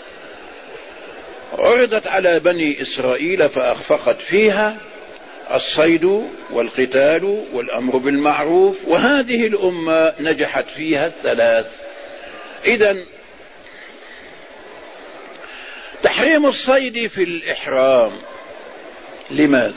عرضت على بني إسرائيل فأخفقت فيها: الصيد والقتال والأمر بالمعروف، وهذه الأمة نجحت فيها الثلاث. إذن تحريم الصيد في الإحرام لماذا؟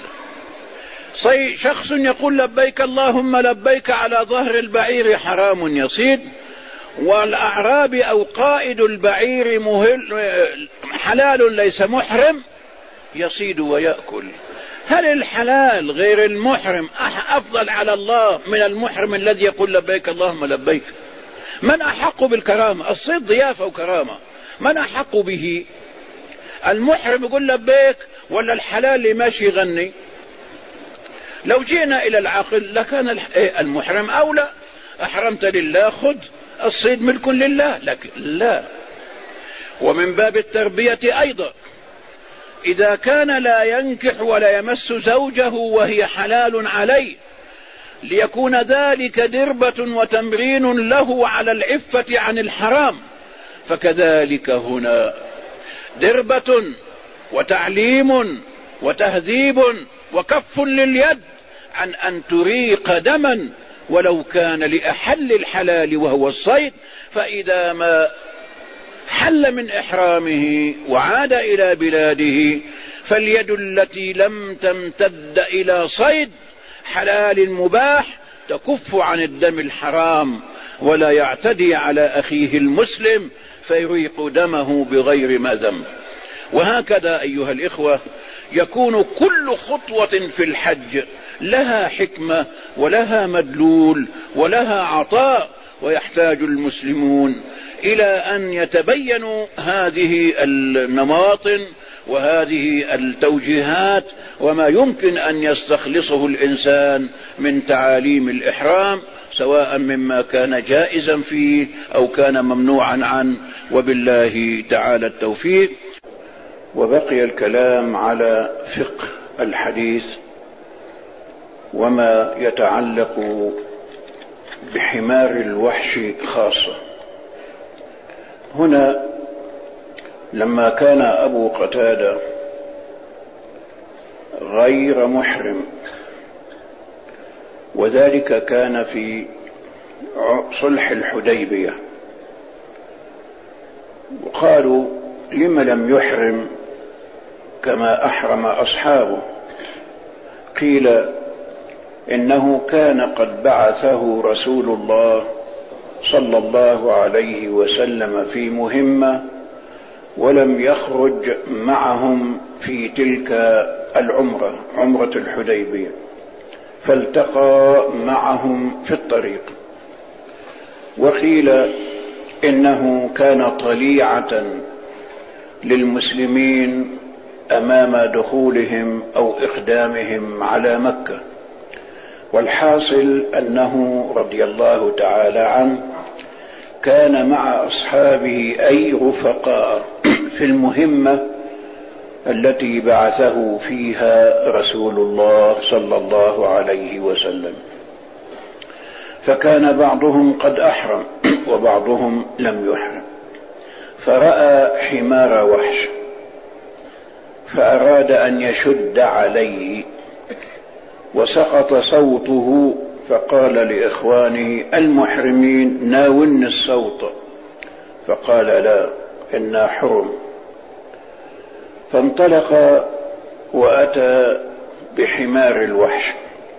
شخص يقول لبيك اللهم لبيك على ظهر البعير حرام يصيد، والأعرابي أو قائد البعير مهل حلال ليس محرم يصيد ويأكل. هل الحلال غير المحرم أفضل على الله من المحرم الذي يقول لبيك اللهم لبيك؟ من أحق بالكرامة؟ الصيد ضيافة وكرامة، من أحق به؟ المحرم يقول لبيك ولا الحلال اللي ماشي يغني؟ لو جئنا إلى العقل لكان المحرم أولى. أحرمت لله خذ، الصيد ملك لله، لكن لا. ومن باب التربية أيضا، إذا كان لا ينكح ولا يمس زوجه وهي حلال عليه ليكون ذلك دربة وتمرين له على العفة عن الحرام، فكذلك هنا دربة وتعليم وتهذيب وكف لليد عن أن تريق دما ولو كان لأحل الحلال وهو الصيد. فإذا ما حل من إحرامه وعاد إلى بلاده فاليد التي لم تمتد إلى صيد حلال مباح تكف عن الدم الحرام ولا يعتدي على أخيه المسلم فيريق دمه بغير ما ذنب. وهكذا أيها الإخوة يكون كل خطوة في الحج لها حكمة ولها مدلول ولها عطاء، ويحتاج المسلمون إلى أن يتبينوا هذه النماطن وهذه التوجيهات وما يمكن أن يستخلصه الإنسان من تعاليم الإحرام، سواء مما كان جائزا فيه أو كان ممنوعا عنه، وبالله تعالى التوفيق. وبقي الكلام على فقه الحديث وما يتعلق بحمار الوحش خاصة. هنا لما كان أبو قتادة غير محرم، وذلك كان في صلح الحديبية، وقالوا لم لم يحرم كما أحرم أصحابه؟ قيل إنه كان قد بعثه رسول الله صلى الله عليه وسلم في مهمة ولم يخرج معهم في تلك العمرة، عمرة الحديبية، فالتقى معهم في الطريق. وقيل إنه كان طليعة للمسلمين أمام دخولهم أو إقدامهم على مكة. والحاصل أنه رضي الله تعالى عنه كان مع أصحابه أي رفقاء في المهمة التي بعثه فيها رسول الله صلى الله عليه وسلم، فكان بعضهم قد أحرم وبعضهم لم يحرم، فرأى حمار وحش فأراد أن يشد عليه وسقط صوته، فقال لإخوانه المحرمين ناولني الصوت، فقال لا إنا حرم. فانطلق وأتى بحمار الوحش،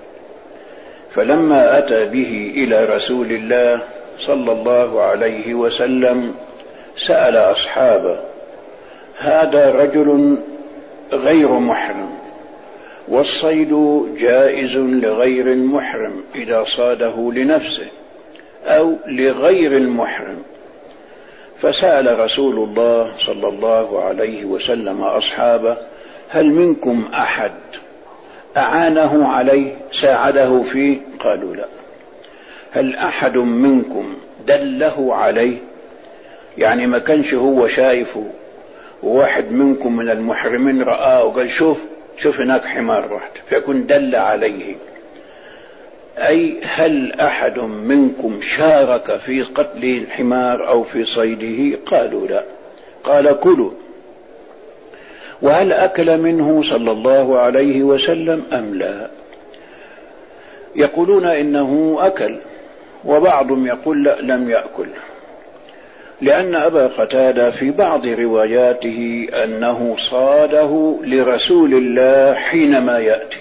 فلما أتى به إلى رسول الله صلى الله عليه وسلم سأل أصحابه: هذا رجل غير محرم، والصيد جائز لغير المحرم إذا صاده لنفسه أو لغير المحرم. فسأل رسول الله صلى الله عليه وسلم أصحابه: هل منكم أحد أعانه عليه ساعده فيه؟ قالوا لا. هل أحد منكم دله عليه؟ يعني ما كانش هو شايفه وواحد منكم من المحرمين رآه وقال شوف شوف هناك حمار واحد، فيكون دل عليه. أي هل أحد منكم شارك في قتل الحمار أو في صيده؟ قالوا لا. قال كلوا. وهل أكل منه صلى الله عليه وسلم أم لا؟ يقولون إنه أكل، وبعضهم يقول لا لم يأكل، لأن أبا قتادة في بعض رواياته أنه صاده لرسول الله حينما يأتي،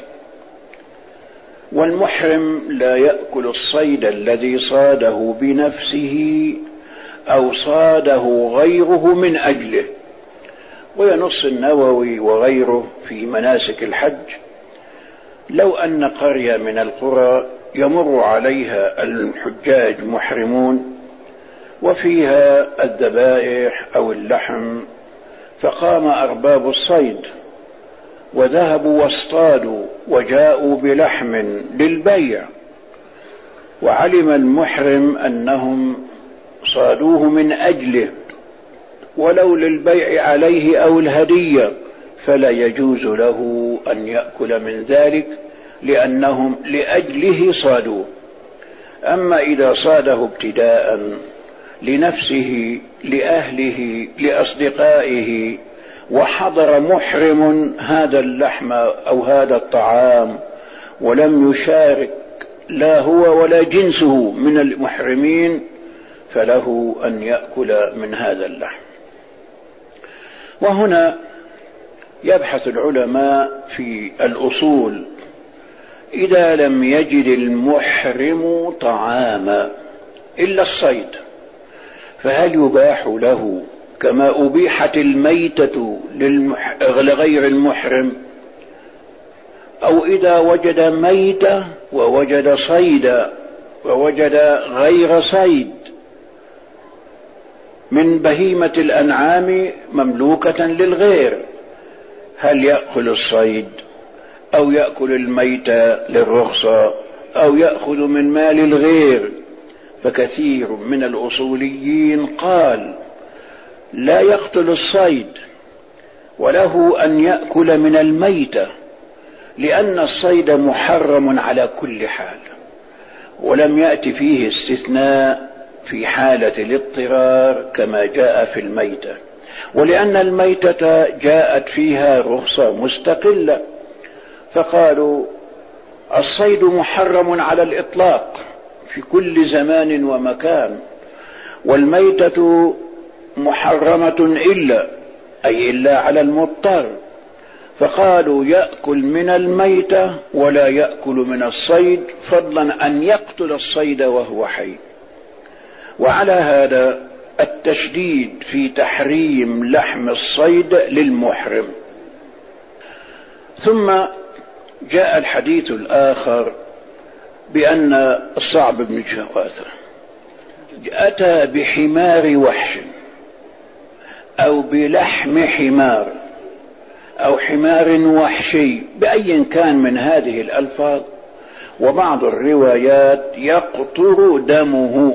والمحرم لا يأكل الصيد الذي صاده بنفسه أو صاده غيره من أجله. وينص النووي وغيره في مناسك الحج: لو أن قرية من القرى يمر عليها الحجاج محرمون وفيها الذبائح أو اللحم، فقام أرباب الصيد وذهبوا واصطادوا وجاءوا بلحم للبيع، وعلم المحرم أنهم صادوه من أجله ولو للبيع عليه أو الهدية، فلا يجوز له أن يأكل من ذلك لأنهم لأجله صادوه. أما إذا صاده ابتداء لنفسه لأهله لأصدقائه وحضر محرم هذا اللحم أو هذا الطعام ولم يشارك لا هو ولا جنسه من المحرمين، فله أن يأكل من هذا اللحم. وهنا يبحث العلماء في الأصول: إذا لم يجد المحرم طعاما إلا الصيد، فهل يباح له كما أبيحت الميتة لغير المحرم؟ أو إذا وجد ميتة ووجد صيدا ووجد غير صيد من بهيمة الأنعام مملوكة للغير، هل يأكل الصيد أو يأكل الميتة للرخصة أو يأخذ من مال الغير؟ فكثير من الأصوليين قال لا يقتل الصيد وله أن يأكل من الميتة، لأن الصيد محرم على كل حال، ولم يأتي فيه استثناء في حالة الاضطرار كما جاء في الميتة، ولأن الميتة جاءت فيها رخصة مستقلة، فقالوا الصيد محرم على الإطلاق في كل زمان ومكان، والميتة محرمة إلا أي إلا على المضطر، فقالوا يأكل من الميتة ولا يأكل من الصيد، فضلا أن يقتل الصيد وهو حي. وعلى هذا التشديد في تحريم لحم الصيد للمحرم. ثم جاء الحديث الآخر بأن الصعب بن جواثة أتى بحمار وحش أو بلحم حمار أو حمار وحشي بأي كان من هذه الألفاظ، وبعض الروايات يقطر دمه،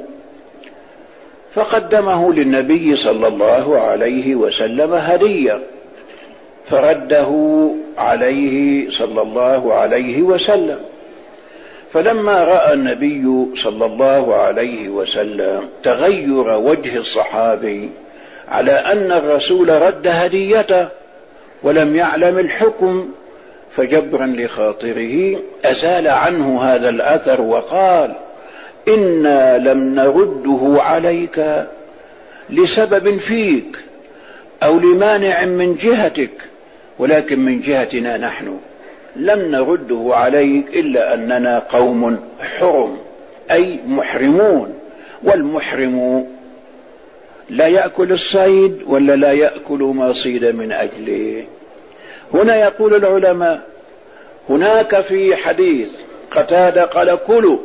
فقدمه للنبي صلى الله عليه وسلم هدية، فرده عليه صلى الله عليه وسلم. فلما رأى النبي صلى الله عليه وسلم تغير وجه الصحابي على أن الرسول رد هديته ولم يعلم الحكم، فجبرا لخاطره أزال عنه هذا الأثر وقال: إنا لم نرده عليك لسبب فيك أو لمانع من جهتك، ولكن من جهتنا نحن لم نرده عليك إلا أننا قوم حرم، أي محرمون، والمحرم لا يأكل الصيد ولا لا يأكل ما صيد من أجله. هنا يقول العلماء: هناك في حديث قتادة قال: كلوا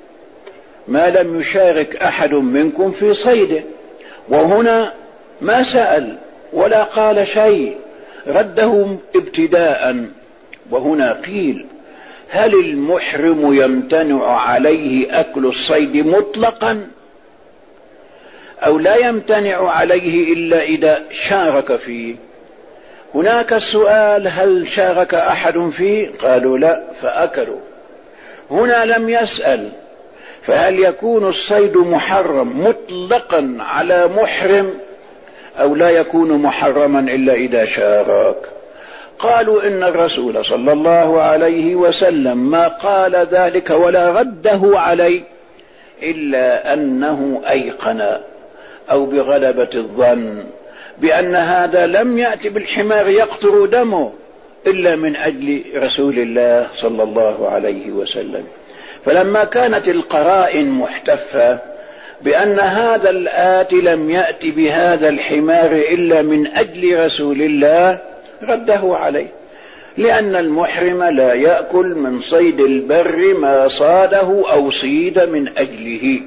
ما لم يشارك أحد منكم في صيده، وهنا ما سأل ولا قال شيء، رده ابتداء. وهنا قيل: هل المحرم يمتنع عليه أكل الصيد مطلقا أو لا يمتنع عليه إلا إذا شارك فيه؟ هناك السؤال: هل شارك أحد فيه؟ قالوا لا، فأكلوا. هنا لم يسأل، فهل يكون الصيد محرم مطلقا على محرم أو لا يكون محرما إلا إذا شارك؟ قالوا إن الرسول صلى الله عليه وسلم ما قال ذلك ولا رده عليه إلا أنه أيقن أو بغلبة الظن بأن هذا لم يأتي بالحمار يقطر دمه إلا من أجل رسول الله صلى الله عليه وسلم. فلما كانت القرائن محتفة بأن هذا الآتي لم يأتي بهذا الحمار إلا من أجل رسول الله رده عليه، لأن المحرم لا يأكل من صيد البر ما صاده أو صيد من أجله.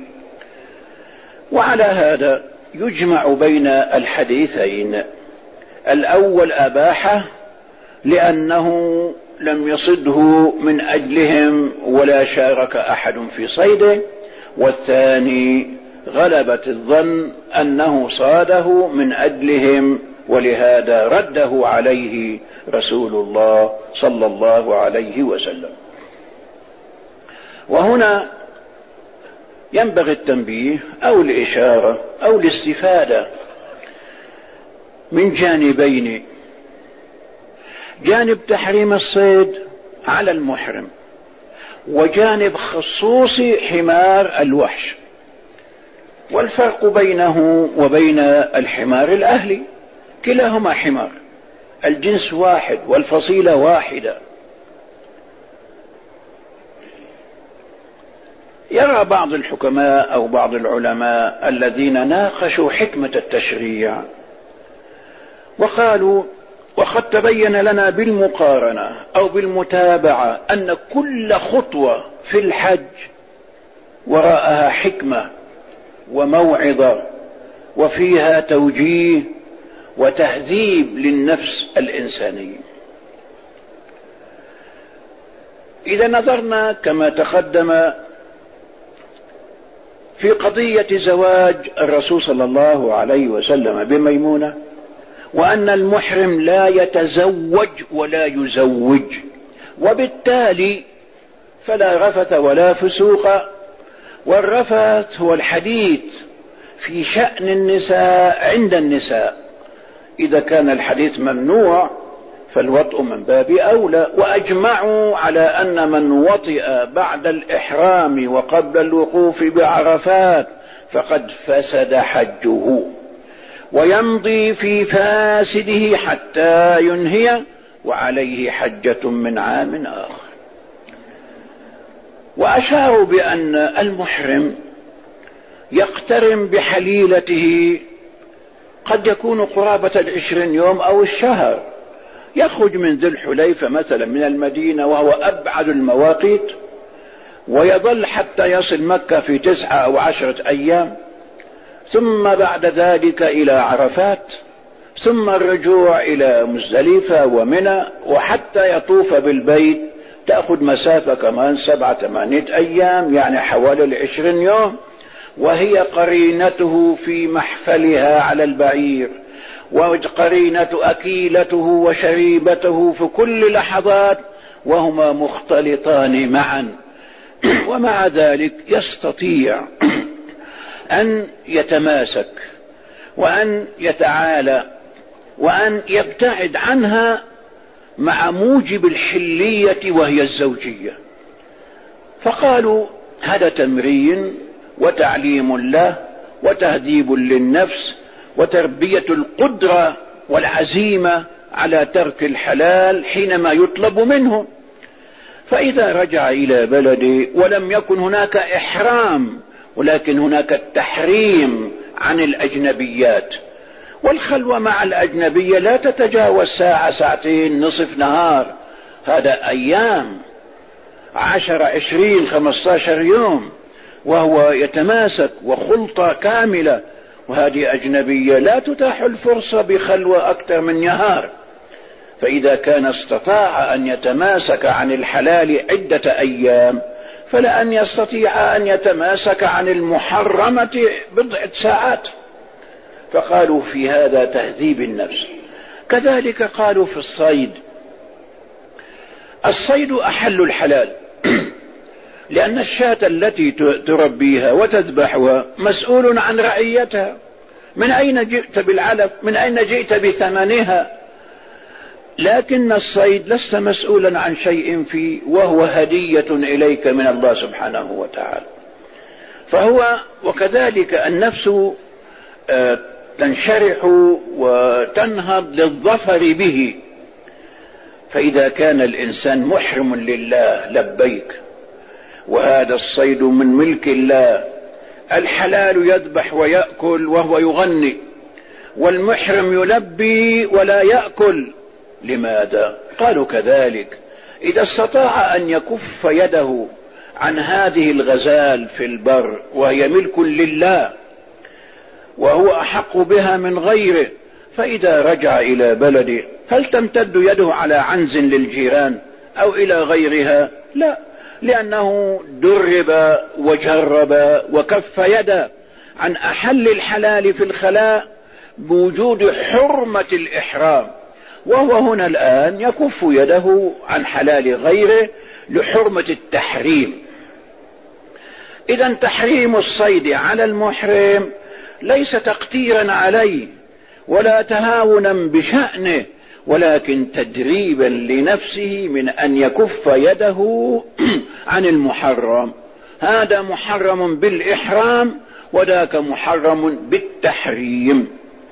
وعلى هذا يجمع بين الحديثين: الأول أباحه لأنه لم يصده من أجلهم ولا شارك أحد في صيده، والثاني غلبة الظن أنه صاده من أجلهم ولهذا رده عليه رسول الله صلى الله عليه وسلم. وهنا ينبغي التنبيه أو الإشارة أو الاستفادة من جانبين: جانب تحريم الصيد على المحرم، وجانب خصوصي حمار الوحش، والفرق بينه وبين الحمار الأهلي كلاهما حمار، الجنس واحد والفصيلة واحدة. يرى بعض الحكماء أو بعض العلماء الذين ناقشوا حكمة التشريع وقالوا: وقد تبين لنا بالمقارنة أو بالمتابعة أن كل خطوة في الحج وراءها حكمة وموعظة وفيها توجيه وتهذيب للنفس الإنسانية. إذا نظرنا كما تقدم في قضية زواج الرسول صلى الله عليه وسلم بميمونة، وأن المحرم لا يتزوج ولا يزوج، وبالتالي فلا رفث ولا فسوق. والرفث هو الحديث في شأن النساء عند النساء، إذا كان الحديث ممنوع فالوطء من باب أولى. وأجمعوا على أن من وطئ بعد الإحرام وقبل الوقوف بعرفات فقد فسد حجه، ويمضي في فاسده حتى ينهي، وعليه حجة من عام آخر. وأشاروا بأن المحرم يقترن بحليلته قد يكون قرابة العشرين يوم أو الشهر، يخرج من ذي الحليفة مثلا من المدينة وهو أبعد المواقيت، ويظل حتى يصل مكة في تسعة أو عشرة أيام، ثم بعد ذلك إلى عرفات، ثم الرجوع إلى مزدلفة ومنى، وحتى يطوف بالبيت تأخذ مسافة كمان سبعة ثمانية أيام، يعني حوالي العشرين يوم، وهي قرينته في محفلها على البعير، وقرينة أكيلته وشريبته في كل لحظات، وهما مختلطان معا. ومع ذلك يستطيع أن يتماسك وأن يتعالى وأن يبتعد عنها مع موجب الحلية وهي الزوجية. فقالوا هذا تمرين وتعليم له وتهذيب للنفس وتربية القدرة والعزيمة على ترك الحلال حينما يطلب منه. فإذا رجع إلى بلده ولم يكن هناك إحرام ولكن هناك التحريم عن الأجنبيات، والخلوة مع الأجنبية لا تتجاوز ساعة ساعتين نصف نهار، هذا أيام عشر عشرين خمسة عشر يوم وهو يتماسك وخلطة كاملة، وهذه أجنبية لا تتاح الفرصة بخلوة أكثر من نهار. فإذا كان استطاع أن يتماسك عن الحلال عدة أيام فلأن يستطيع أن يتماسك عن المحرمة بضعة ساعات. فقالوا في هذا تهذيب النفس. كذلك قالوا في الصيد، الصيد أحل الحلال لأن الشاة التي تربيها وتذبحها مسؤول عن رعيتها، من أين جئت بالعلف، من أين جئت بثمنها، لكن الصيد لست مسؤولا عن شيء فيه وهو هدية إليك من الله سبحانه وتعالى. فهو وكذلك النفس تنشرح وتنهض للظفر به. فإذا كان الإنسان محرم لله لبيك، وهذا الصيد من ملك الله، الحلال يذبح ويأكل وهو يغني، والمحرم يلبي ولا يأكل. لماذا؟ قالوا كذلك إذا استطاع أن يكف يده عن هذه الغزال في البر وهي ملك لله وهو أحق بها من غيره، فإذا رجع إلى بلده هل تمتد يده على عنز للجيران أو إلى غيرها؟ لا، لأنه درب وجرب وكف يده عن أحل الحلال في الخلاء بوجود حرمة الإحرام، وهو هنا الآن يكف يده عن حلال غيره لحرمة التحريم. إذا تحريم الصيد على المحرم ليس تقتيرا عليه ولا تهاونا بشأنه، ولكن تدريبا لنفسه من أن يكف يده عن المحرم. هذا محرم بالإحرام وذاك محرم بالتحريم.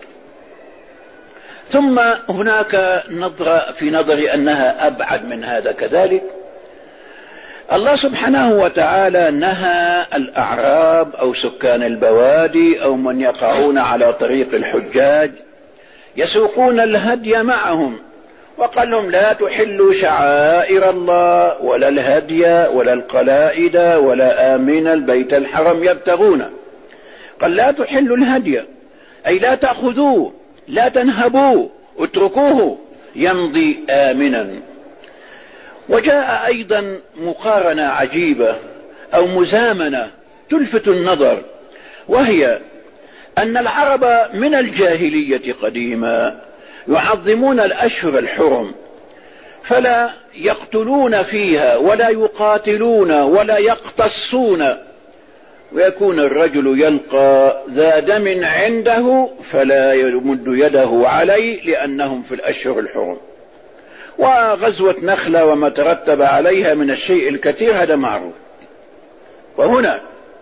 ثم هناك نظرة في نظري أنها أبعد من هذا كذلك. الله سبحانه وتعالى نهى الأعراب أو سكان البوادي أو من يقعون على طريق الحجاج يسوقون الهدي معهم، وقال لهم لا تحلوا شعائر الله ولا الهدي ولا القلائد ولا آمين البيت الحرام يبتغون. قال لا تحلوا الهدي أي لا تأخذوه، لا تنهبوه، اتركوه يمضي آمنا. وجاء أيضا مقارنة عجيبة أو مزامنة تلفت النظر، وهي أن العرب من الجاهلية قديما يعظمون الأشهر الحرم، فلا يقتلون فيها ولا يقاتلون ولا يقتصون، ويكون الرجل يلقى ذا دم عنده فلا يمد يده عليه لأنهم في الأشهر الحرم. وغزوة نخلة وما ترتب عليها من الشيء الكثير هذا معروف. وهنا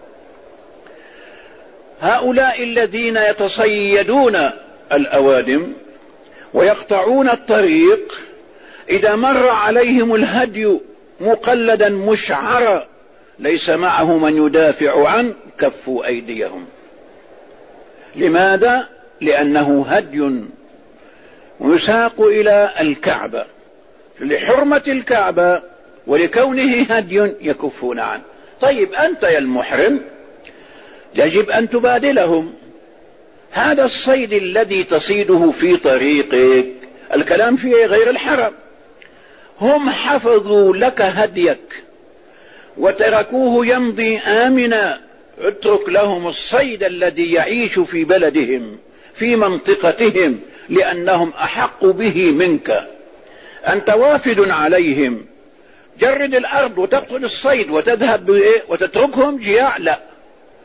هؤلاء الذين يتصيدون الأوادم ويقطعون الطريق إذا مر عليهم الهدي مقلدا مشعرا ليس معه من يدافع عنه كفوا أيديهم. لماذا؟ لأنه هدي ويساق إلى الكعبة، لحرمة الكعبة ولكونه هدي يكفون عنه. طيب أنت يا المحرم يجب أن تبادلهم. هذا الصيد الذي تصيده في طريقك الكلام فيه غير الحرم، هم حفظوا لك هديك وتركوه يمضي آمنا، اترك لهم الصيد الذي يعيش في بلدهم في منطقتهم لأنهم أحق به منك. أنت وافد عليهم، جرد الأرض وتقتل الصيد وتذهب بإيه وتتركهم جياع؟ لا،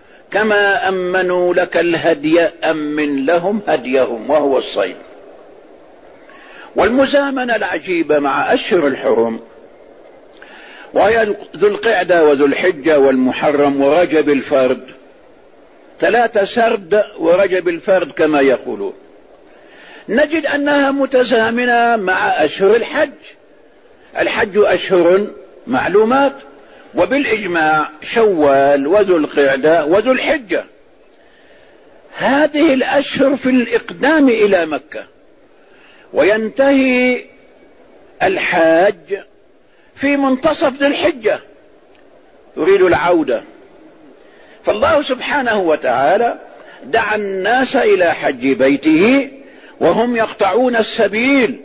كما أمنوا لك الهدي أمن لهم هديهم وهو الصيد. والمزامنة العجيبة مع أشهر الحرم، وهي ذو القعدة وذو الحجة والمحرم ورجب الفرد، ثلاثة سرد ورجب الفرد كما يقولون، نجد أنها متزامنة مع أشهر الحج. الحج أشهر معلومات، وبالإجماع شوال وذو القعدة وذو الحجة. هذه الأشهر في الإقدام إلى مكة، وينتهي الحاج في منتصف ذي الحجة يريد العودة. فالله سبحانه وتعالى دعا الناس إلى حج بيته وهم يقطعون السبيل،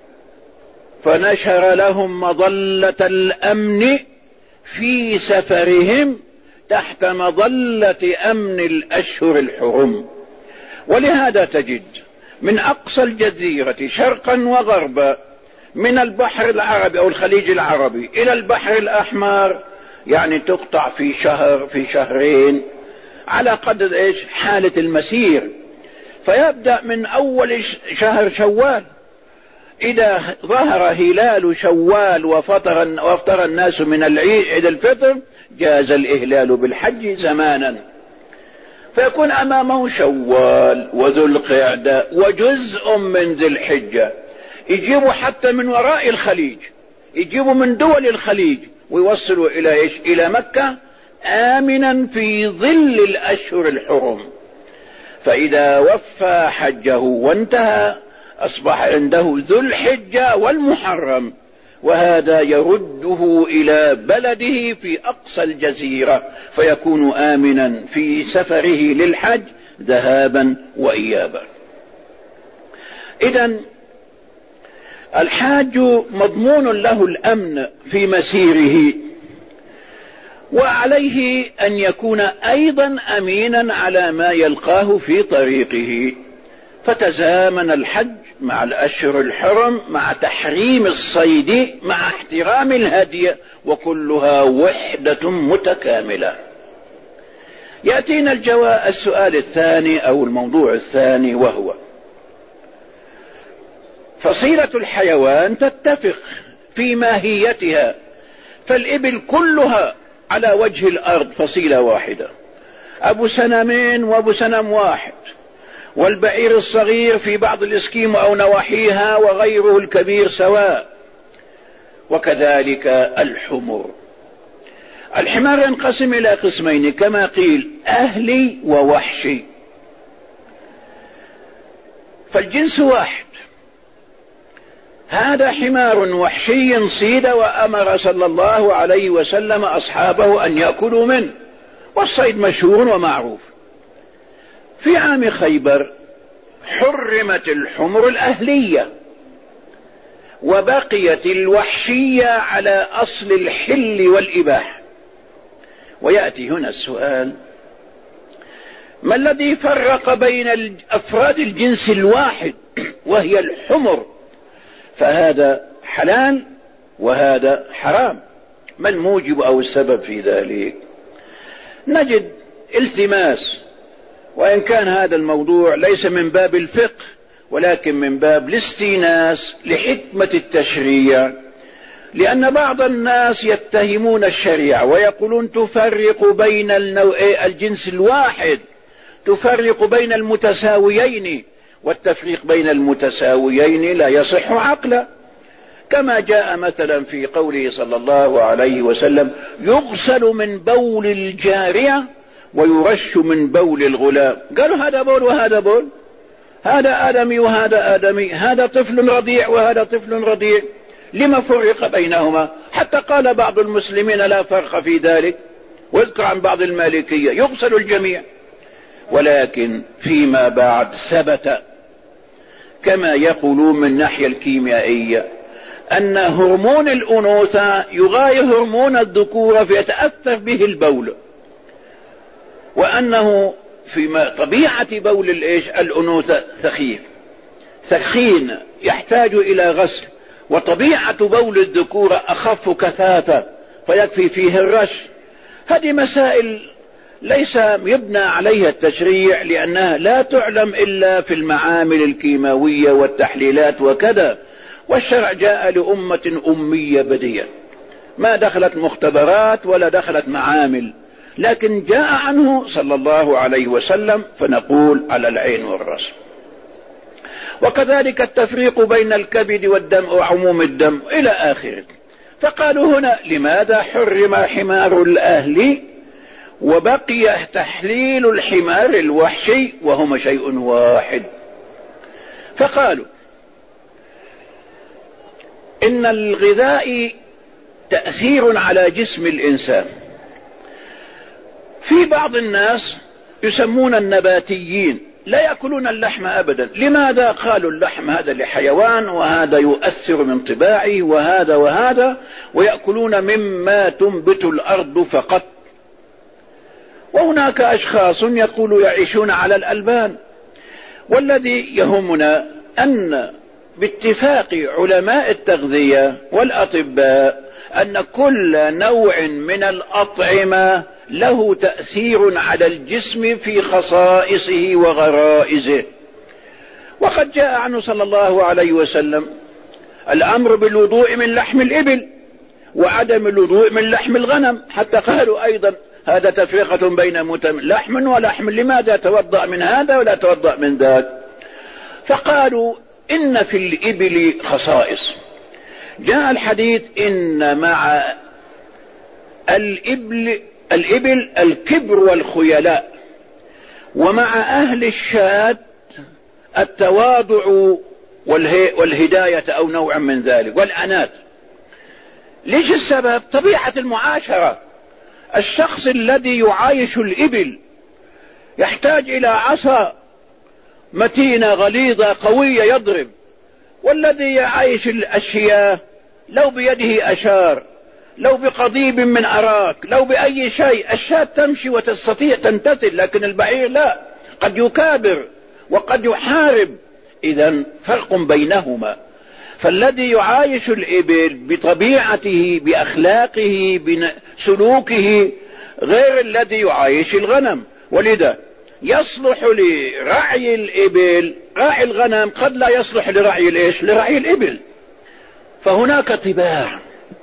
فنشر لهم مظلة الأمن في سفرهم تحت مظلة أمن الأشهر الحرم. ولهذا تجد من أقصى الجزيرة شرقا وغربا، من البحر العربي أو الخليج العربي إلى البحر الأحمر، يعني تقطع في شهر في شهرين على قدر إيش حالة المسير. فيبدأ من أول شهر شوال، إذا ظهر هلال شوال وفطر, وفطر الناس من العيد عيد الفطر جاز الإهلال بالحج زمانا، فيكون أمامه شوال وذو القعدة وجزء من ذي الحجة. يجيبوا حتى من وراء الخليج، يجيبوا من دول الخليج ويوصلوا إلى إيش؟ إلى مكة آمنا في ظل الأشهر الحرم. فإذا وفى حجه وانتهى أصبح عنده ذو الحجة والمحرم، وهذا يرده إلى بلده في أقصى الجزيرة، فيكون آمنا في سفره للحج ذهابا وإيابا. إذن الحاج مضمون له الأمن في مسيره، وعليه أن يكون أيضا أمينا على ما يلقاه في طريقه. فتزامن الحج مع الأشهر الحرم مع تحريم الصيد مع احترام الهدي، وكلها وحدة متكاملة. يأتينا الجواب السؤال الثاني أو الموضوع الثاني، وهو فصيلة الحيوان تتفق في ماهيتها، فالإبل كلها على وجه الأرض فصيلة واحدة، أبو سنمين وأبو سنم واحد، والبعير الصغير في بعض الإسكيم أو نواحيها وغيره الكبير سواء. وكذلك الحمر. الحمار ينقسم إلى قسمين كما قيل، أهلي ووحشي، فالجنس واحد. هذا حمار وحشي صيد وأمر صلى الله عليه وسلم أصحابه أن يأكلوا منه، والصيد مشهور ومعروف. في عام خيبر حرمت الحمر الأهلية، وبقيت الوحشية على أصل الحل والإباحة. ويأتي هنا السؤال: ما الذي فرق بين أفراد الجنس الواحد وهي الحمر؟ فهذا حلال وهذا حرام، ما الموجب أو السبب في ذلك؟ نجد التماس، وإن كان هذا الموضوع ليس من باب الفقه ولكن من باب الاستئناس لحكمة التشريع، لأن بعض الناس يتهمون الشريعة ويقولون تفرق بين الجنس الواحد، تفرق بين المتساويين، والتفريق بين المتساويين لا يصح عقلا، كما جاء مثلا في قوله صلى الله عليه وسلم: يغسل من بول الجارية ويرش من بول الغلام. قالوا هذا بول وهذا بول، هذا آدمي وهذا آدمي، هذا طفل رضيع وهذا طفل رضيع، لما فرق بينهما؟ حتى قال بعض المسلمين لا فرق في ذلك، واذكر عن بعض المالكية يغسل الجميع. ولكن فيما بعد ثبت كما يقولون من الناحية الكيميائية أن هرمون الأنوثة يغاير هرمون الذكورة فيتأثر به البول، وأنه في طبيعة بول الإيش الأنوثة ثخيف ثخين يحتاج إلى غسل، وطبيعة بول الذكورة أخف كثافة فيكفي فيه الرش. هذه مسائل ليس يبنى عليها التشريع، لأنها لا تعلم إلا في المعامل الكيماوية والتحليلات وكذا، والشرع جاء لأمة أمية بدية، ما دخلت مختبرات ولا دخلت معامل، لكن جاء عنه صلى الله عليه وسلم، فنقول على العين والرأس. وكذلك التفريق بين الكبد والدم وعموم الدم إلى آخره. فقالوا هنا لماذا حرم حمار الأهل وبقي تحليل الحمار الوحشي وهما شيء واحد؟ فقالوا إن الغذاء تأثير على جسم الإنسان. في بعض الناس يسمون النباتيين لا يأكلون اللحم أبدا. لماذا؟ قالوا اللحم هذا لحيوان وهذا يؤثر من طباعه وهذا وهذا، ويأكلون مما تنبت الأرض فقط. وهناك أشخاص يقولوا يعيشون على الألبان. والذي يهمنا أن باتفاق علماء التغذية والأطباء أن كل نوع من الأطعمة له تأثير على الجسم في خصائصه وغرائزه. وقد جاء عنه صلى الله عليه وسلم الأمر بالوضوء من لحم الإبل وعدم الوضوء من لحم الغنم، حتى قالوا أيضا هذا تفرقة بين متم... لحم ولحم، لماذا توضأ من هذا ولا توضأ من ذاك؟ فقالوا إن في الإبل خصائص. جاء الحديث إن مع الإبل الإبل الكبر والخيلاء، ومع أهل الشاة التواضع والهداية أو نوع من ذلك والعنات. ليش السبب؟ طبيعة المعاشرة. الشخص الذي يعايش الإبل يحتاج إلى عصا متينة غليظة قوية يضرب، والذي يعايش الأشياء لو بيده أشار، لو بقضيب من أراك، لو بأي شيء. الشاة تمشي وتستطيع تمتثل، لكن البعير لا، قد يكابر وقد يحارب. إذن فرق بينهما. فالذي يعايش الإبل بطبيعته بأخلاقه بسلوكه غير الذي يعايش الغنم. ولذا يصلح لرعي الإبل راعي الغنم قد لا يصلح لرعي الإيش؟ لرعي الإبل. فهناك طباع.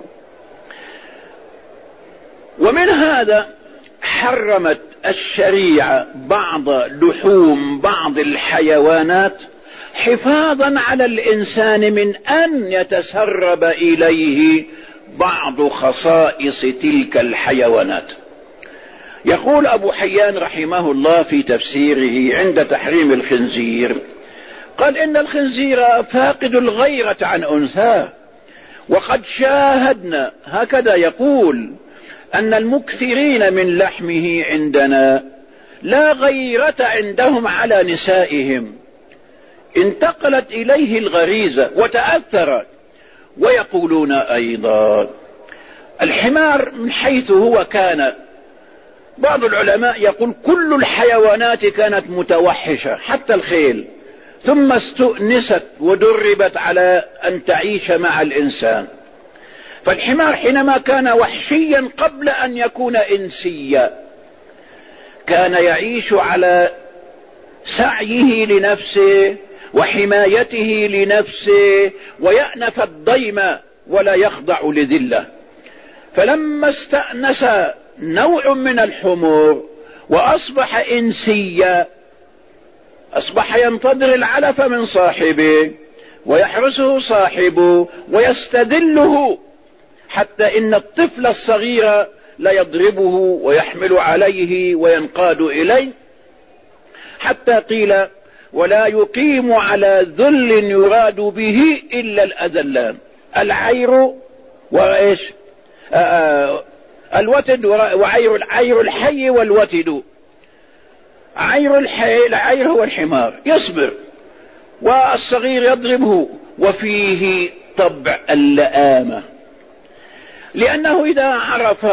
ومن هذا حرمت الشريعة بعض لحوم بعض الحيوانات حفاظا على الإنسان من أن يتسرب إليه بعض خصائص تلك الحيوانات. يقول أبو حيان رحمه الله في تفسيره عند تحريم الخنزير، قال إن الخنزير فاقد الغيرة عن أنثاه، وقد شاهدنا، هكذا يقول، أن المكثرين من لحمه عندنا لا غيرة عندهم على نسائهم، انتقلت إليه الغريزة وتأثر. ويقولون أيضا الحمار من حيث هو كان، بعض العلماء يقول كل الحيوانات كانت متوحشة حتى الخيل، ثم استؤنست ودربت على أن تعيش مع الإنسان. فالحمار حينما كان وحشيا قبل أن يكون إنسيا كان يعيش على سعيه لنفسه وحمايته لنفسه ويأنف الضيم ولا يخضع لذله. فلما استأنس نوع من الحمور وأصبح إنسيا أصبح ينتظر العلف من صاحبه ويحرسه صاحبه ويستذله، حتى إن الطفل الصغير لا يضربه ويحمل عليه وينقاد إليه، حتى قيل ولا يقيم على ذل يراد به إلا الأذلان، العير وإيش آه الوتد وعير العير الحي والوتد. عير الحي العير هو الحمار يصبر والصغير يضربه، وفيه طبع اللئامة، لأنه إذا عرف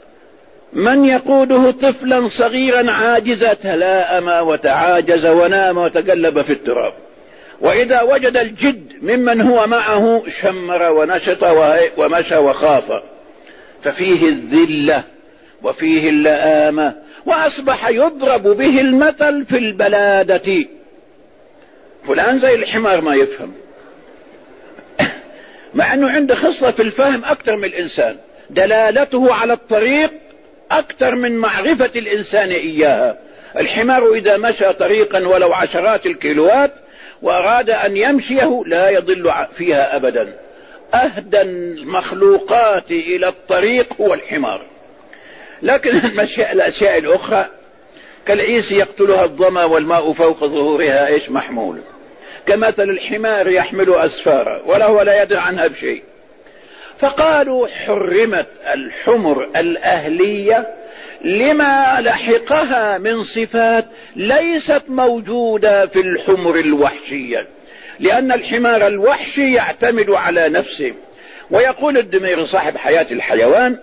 من يقوده طفلا صغيرا عاجزا تلائم وتعاجز ونام وتقلب في التراب، وإذا وجد الجد ممن هو معه شمر ونشط ومشى وخاف. ففيه الذلة وفيه اللئامة، وأصبح يضرب به المثل في البلادة. فلان زي الحمار ما يفهم. مع أنه عنده خصلة في الفهم أكثر من الإنسان، دلالته على الطريق أكثر من معرفة الإنسان إياها. الحمار إذا مشى طريقا ولو عشرات الكيلوات وأراد أن يمشيه لا يضل فيها أبدا. أهدى المخلوقات إلى الطريق هو الحمار. لكن الأشياء الأخرى كالعيس يقتلها الظما والماء فوق ظهورها إيش محمول، كمثل الحمار يحمل أسفارا وله لا يدري عنها بشيء. فقالوا حرمت الحمر الأهلية لما لحقها من صفات ليست موجودة في الحمر الوحشية، لأن الحمار الوحشي يعتمد على نفسه. ويقول الدمير صاحب حياة الحيوان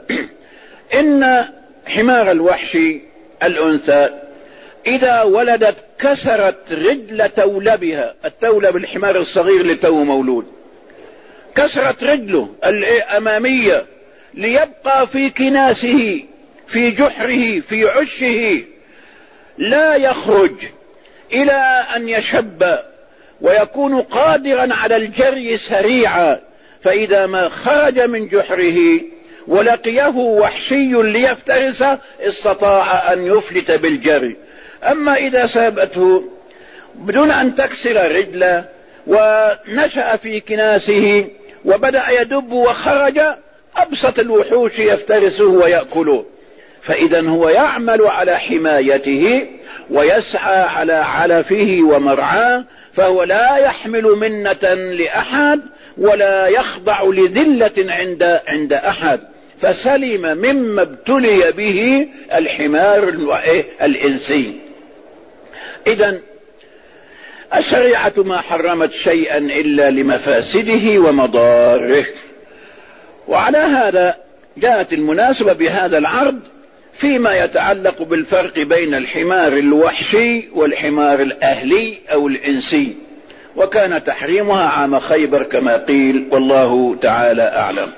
إن حمار الوحشي الأنثى إذا ولدت كسرت رجل تولبها، التولب الحمار الصغير لتو مولود، كسرت رجله الأمامية ليبقى في كناسه في جحره في عشه، لا يخرج إلى أن يشب ويكون قادرا على الجري سريعا. فإذا ما خرج من جحره ولقيه وحشي ليفترسه استطاع أن يفلت بالجري. أما إذا سابته بدون أن تكسر رجله ونشأ في كناسه وبدأ يدب وخرج، أبسط الوحوش يفترسه ويأكله. فإذا هو يعمل على حمايته ويسعى على علفه ومرعاه، فهو لا يحمل منة لأحد ولا يخضع لذلة عند عند أحد، فسلم مما ابتلي به الحمار الإنسي. إذن الشريعة ما حرمت شيئا إلا لمفاسده ومضاره. وعلى هذا جاءت المناسبة بهذا العرض فيما يتعلق بالفرق بين الحمار الوحشي والحمار الأهلي أو الإنسي، وكان تحريمها عام خيبر كما قيل، والله تعالى أعلم.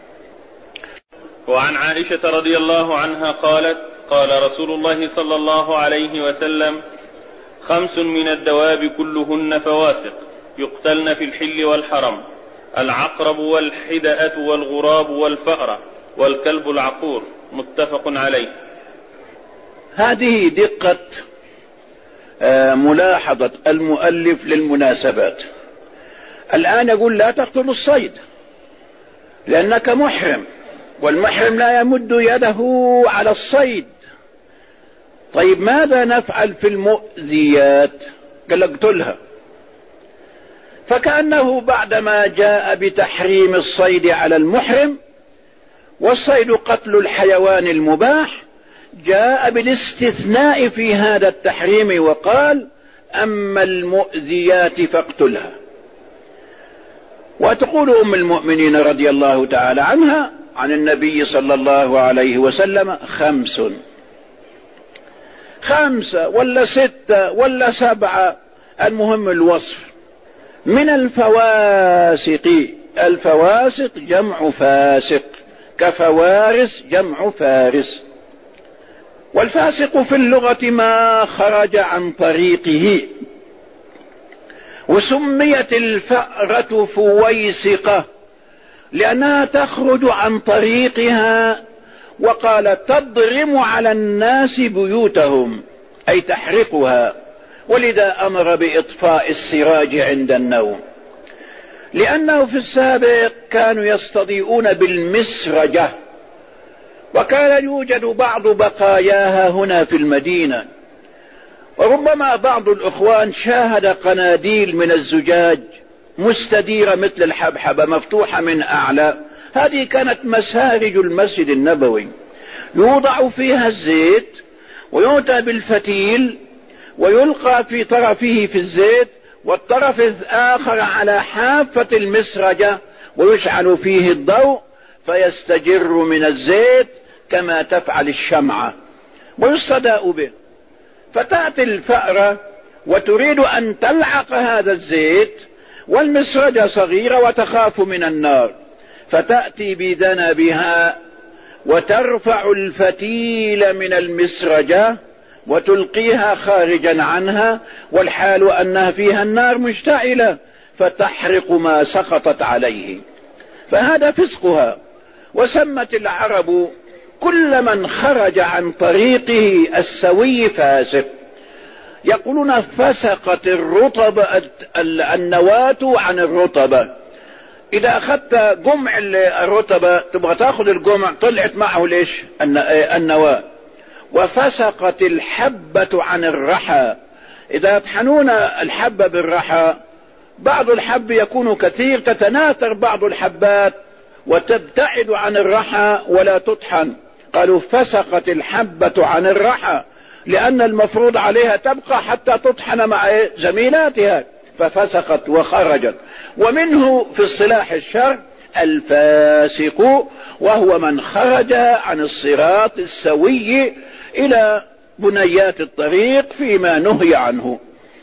وعن عائشة رضي الله عنها قالت: قال رسول الله صلى الله عليه وسلم: خمس من الدواب كلهن فواسق يقتلن في الحل والحرم: العقرب والحدأة والغراب والفأرة والكلب العقور. متفق عليه. هذه دقة ملاحظة المؤلف للمناسبات. الآن يقول لا تقتل الصيد لأنك محرم، والمحرم لا يمد يده على الصيد. طيب ماذا نفعل في المؤذيات؟ قال اقتلها. فكأنه بعدما جاء بتحريم الصيد على المحرم، والصيد قتل الحيوان المباح، جاء بالاستثناء في هذا التحريم وقال: أما المؤذيات فاقتلها. وتقول أم المؤمنين رضي الله تعالى عنها عن النبي صلى الله عليه وسلم: خمس، خمسة ولا ستة ولا سبعة، المهم الوصف. من الفواسق، الفواسق جمع فاسق، كفوارس جمع فارس. والفاسق في اللغة ما خرج عن طريقه. وسميت الفأرة فويسقة لأنها تخرج عن طريقها، وقال: تضرم على الناس بيوتهم، أي تحرقها. ولذا أمر بإطفاء السراج عند النوم، لأنه في السابق كانوا يستضيئون بالمسرجة، وكان يوجد بعض بقاياها هنا في المدينة. وربما بعض الإخوان شاهد قناديل من الزجاج مستديرة مثل الحبحبة مفتوحة من أعلى. هذه كانت مسارج المسجد النبوي، يوضع فيها الزيت ويؤتى بالفتيل ويلقى في طرفه في الزيت، والطرف الآخر على حافة المسرجة، ويشعل فيه الضوء فيستجر من الزيت كما تفعل الشمعة ويصدأ به. فتأتي الفأرة وتريد أن تلعق هذا الزيت، والمسرجة صغيرة وتخاف من النار، فتأتي بذنبها وترفع الفتيل من المسرجة وتلقيها خارجا عنها، والحال أنها فيها النار مشتعلة، فتحرق ما سقطت عليه. فهذا فسقها. وسمت العرب كل من خرج عن طريقه السوي فاسق. يقولون فسقت الرطب النواة عن الرطبة. إذا أخذت جمع الرطبة تبغى تأخذ الجمع طلعت معه ليش النواة. وفسقت الحبة عن الرحى. إذا يطحنون الحبة بالرحى بعض الحب يكون كثير تتناثر بعض الحبات وتبتعد عن الرحى ولا تطحن. قالوا فسقت الحبة عن الرحى لأن المفروض عليها تبقى حتى تطحن مع زميلاتها ففسقت وخرجت. ومنه في الصلاح الشرع الفاسق وهو من خرج عن الصراط السوي إلى بنيات الطريق فيما نهي عنه.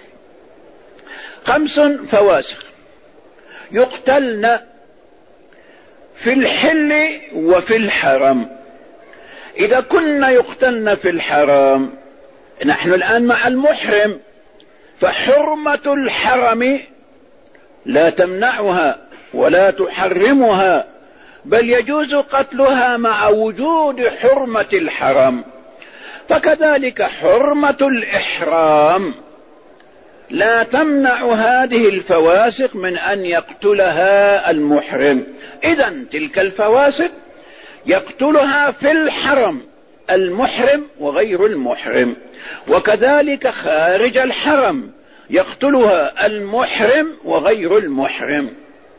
خمس فواسق يقتلن في الحل وفي الحرم. إذا كنا يقتلن في الحرام نحن الآن مع المحرم فحرمة الحرم لا تمنعها ولا تحرمها بل يجوز قتلها مع وجود حرمة الحرم. فكذلك حرمة الإحرام لا تمنع هذه الفواسق من أن يقتلها المحرم. إذن تلك الفواسق يقتلها في الحرم المحرم وغير المحرم وكذلك خارج الحرم يقتلها المحرم وغير المحرم.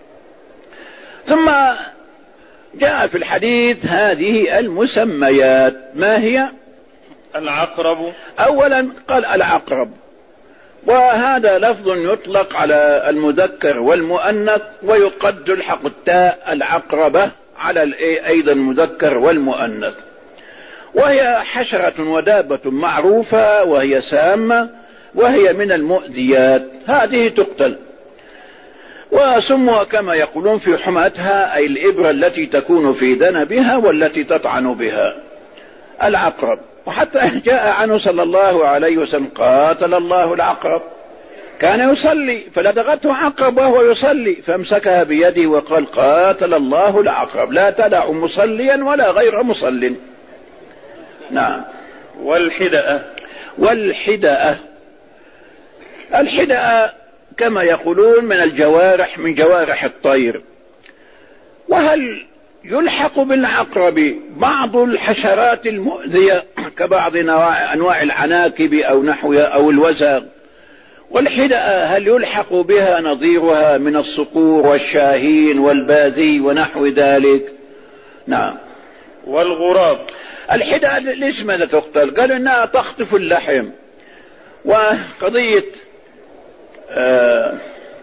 ثم جاء في الحديث هذه المسميات. ما هي؟ العقرب. أولا قال العقرب وهذا لفظ يطلق على المذكر والمؤنث ويقد الحق التاء العقربة على أيضا المذكر والمؤنث. وهي حشرة ودابة معروفة وهي سامة وهي من المؤذيات. هذه تقتل وسمها كما يقولون في حماتها أي الإبرة التي تكون في ذنبها والتي تطعن بها العقرب. وحتى جاء عنه صلى الله عليه وسلم قاتل الله العقرب كان يصلي فلدغته عقرب وهو يصلي فامسكها بيده وقال قاتل الله العقرب لا تدع مصليا ولا غير مصل. نعم. والحدأة. والحدأة الحدأة كما يقولون من الجوارح من جوارح الطير. وهل يلحق بالعقرب بعض الحشرات المؤذية كبعض أنواع العناكب أو نحوها أو الوزغ؟ والحدأة هل يلحق بها نظيرها من الصقور والشاهين والباذي ونحو ذلك؟ نعم. والغراب. الحدأة ليش ماذا تقتل؟ قالوا إنها تخطف اللحم. وقضية آه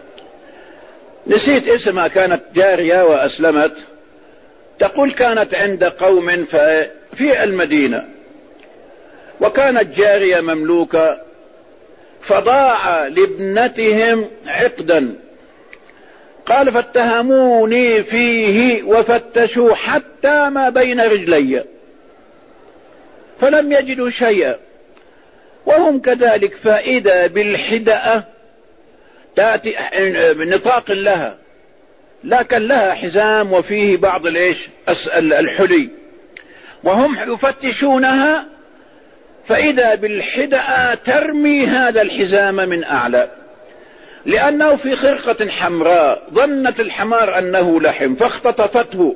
نسيت اسمها كانت جارية وأسلمت تقول كانت عند قوم في المدينة وكانت جارية مملوكة فضاع لابنتهم عقدا. قال فاتهموني فيه وفتشوا حتى ما بين رجلي فلم يجدوا شيئا وهم كذلك. فإذا بالحدأة تأتي نطاق لها لكن لها حزام وفيه بعض الايش الحلي وهم يفتشونها فإذا بالحدأة ترمي هذا الحزام من أعلى لأنه في خرقة حمراء ظنت الحمار أنه لحم فاختطفته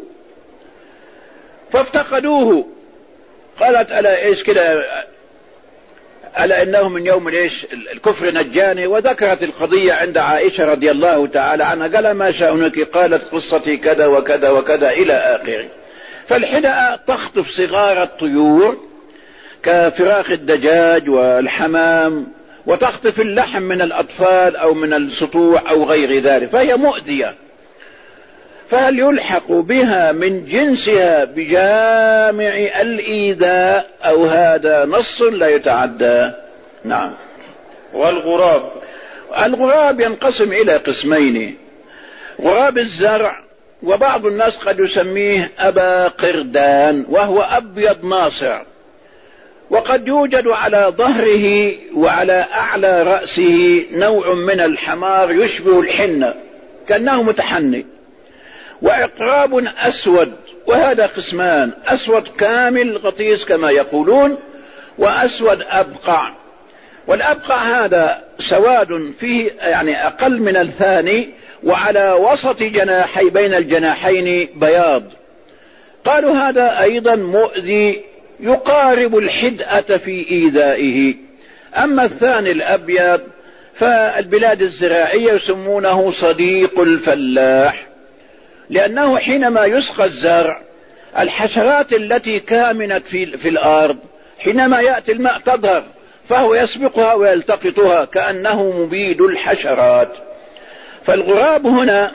فافتقدوه. قالت ألا إيش كده ألا إنه من يوم الإيش الكفر نجاني وذكرت القضية عند عائشة رضي الله تعالى عنها. قال ما شأنك؟ قالت قصتي كذا وكذا وكذا إلى آخره. فالحدأة تخطف صغار الطيور كفراخ الدجاج والحمام وتخطف اللحم من الأطفال أو من السطوع أو غير ذلك فهي مؤذية. فهل يلحق بها من جنسها بجامع الإيذاء أو هذا نص لا يتعدى؟ نعم. والغراب. الغراب ينقسم إلى قسمين: غراب الزرع وبعض الناس قد يسميه أبا قردان وهو أبيض ناصع وقد يوجد على ظهره وعلى أعلى رأسه نوع من الحمار يشبه الحنة كأنه متحني وعقراب أسود، وهذا قسمان: أسود كامل غطيس كما يقولون، وأسود أبقع. والأبقع هذا سواد فيه يعني أقل من الثاني، وعلى وسط جناحي بين الجناحين بياض. قالوا هذا أيضا مؤذي يقارب الحدأة في إيذائه. أما الثاني الأبيض فالبلاد الزراعية يسمونه صديق الفلاح، لأنه حينما يسقى الزرع الحشرات التي كامنت في, في الأرض حينما يأتي الماء تظهر، فهو يسبقها ويلتقطها كأنه مبيد الحشرات. فالغراب هنا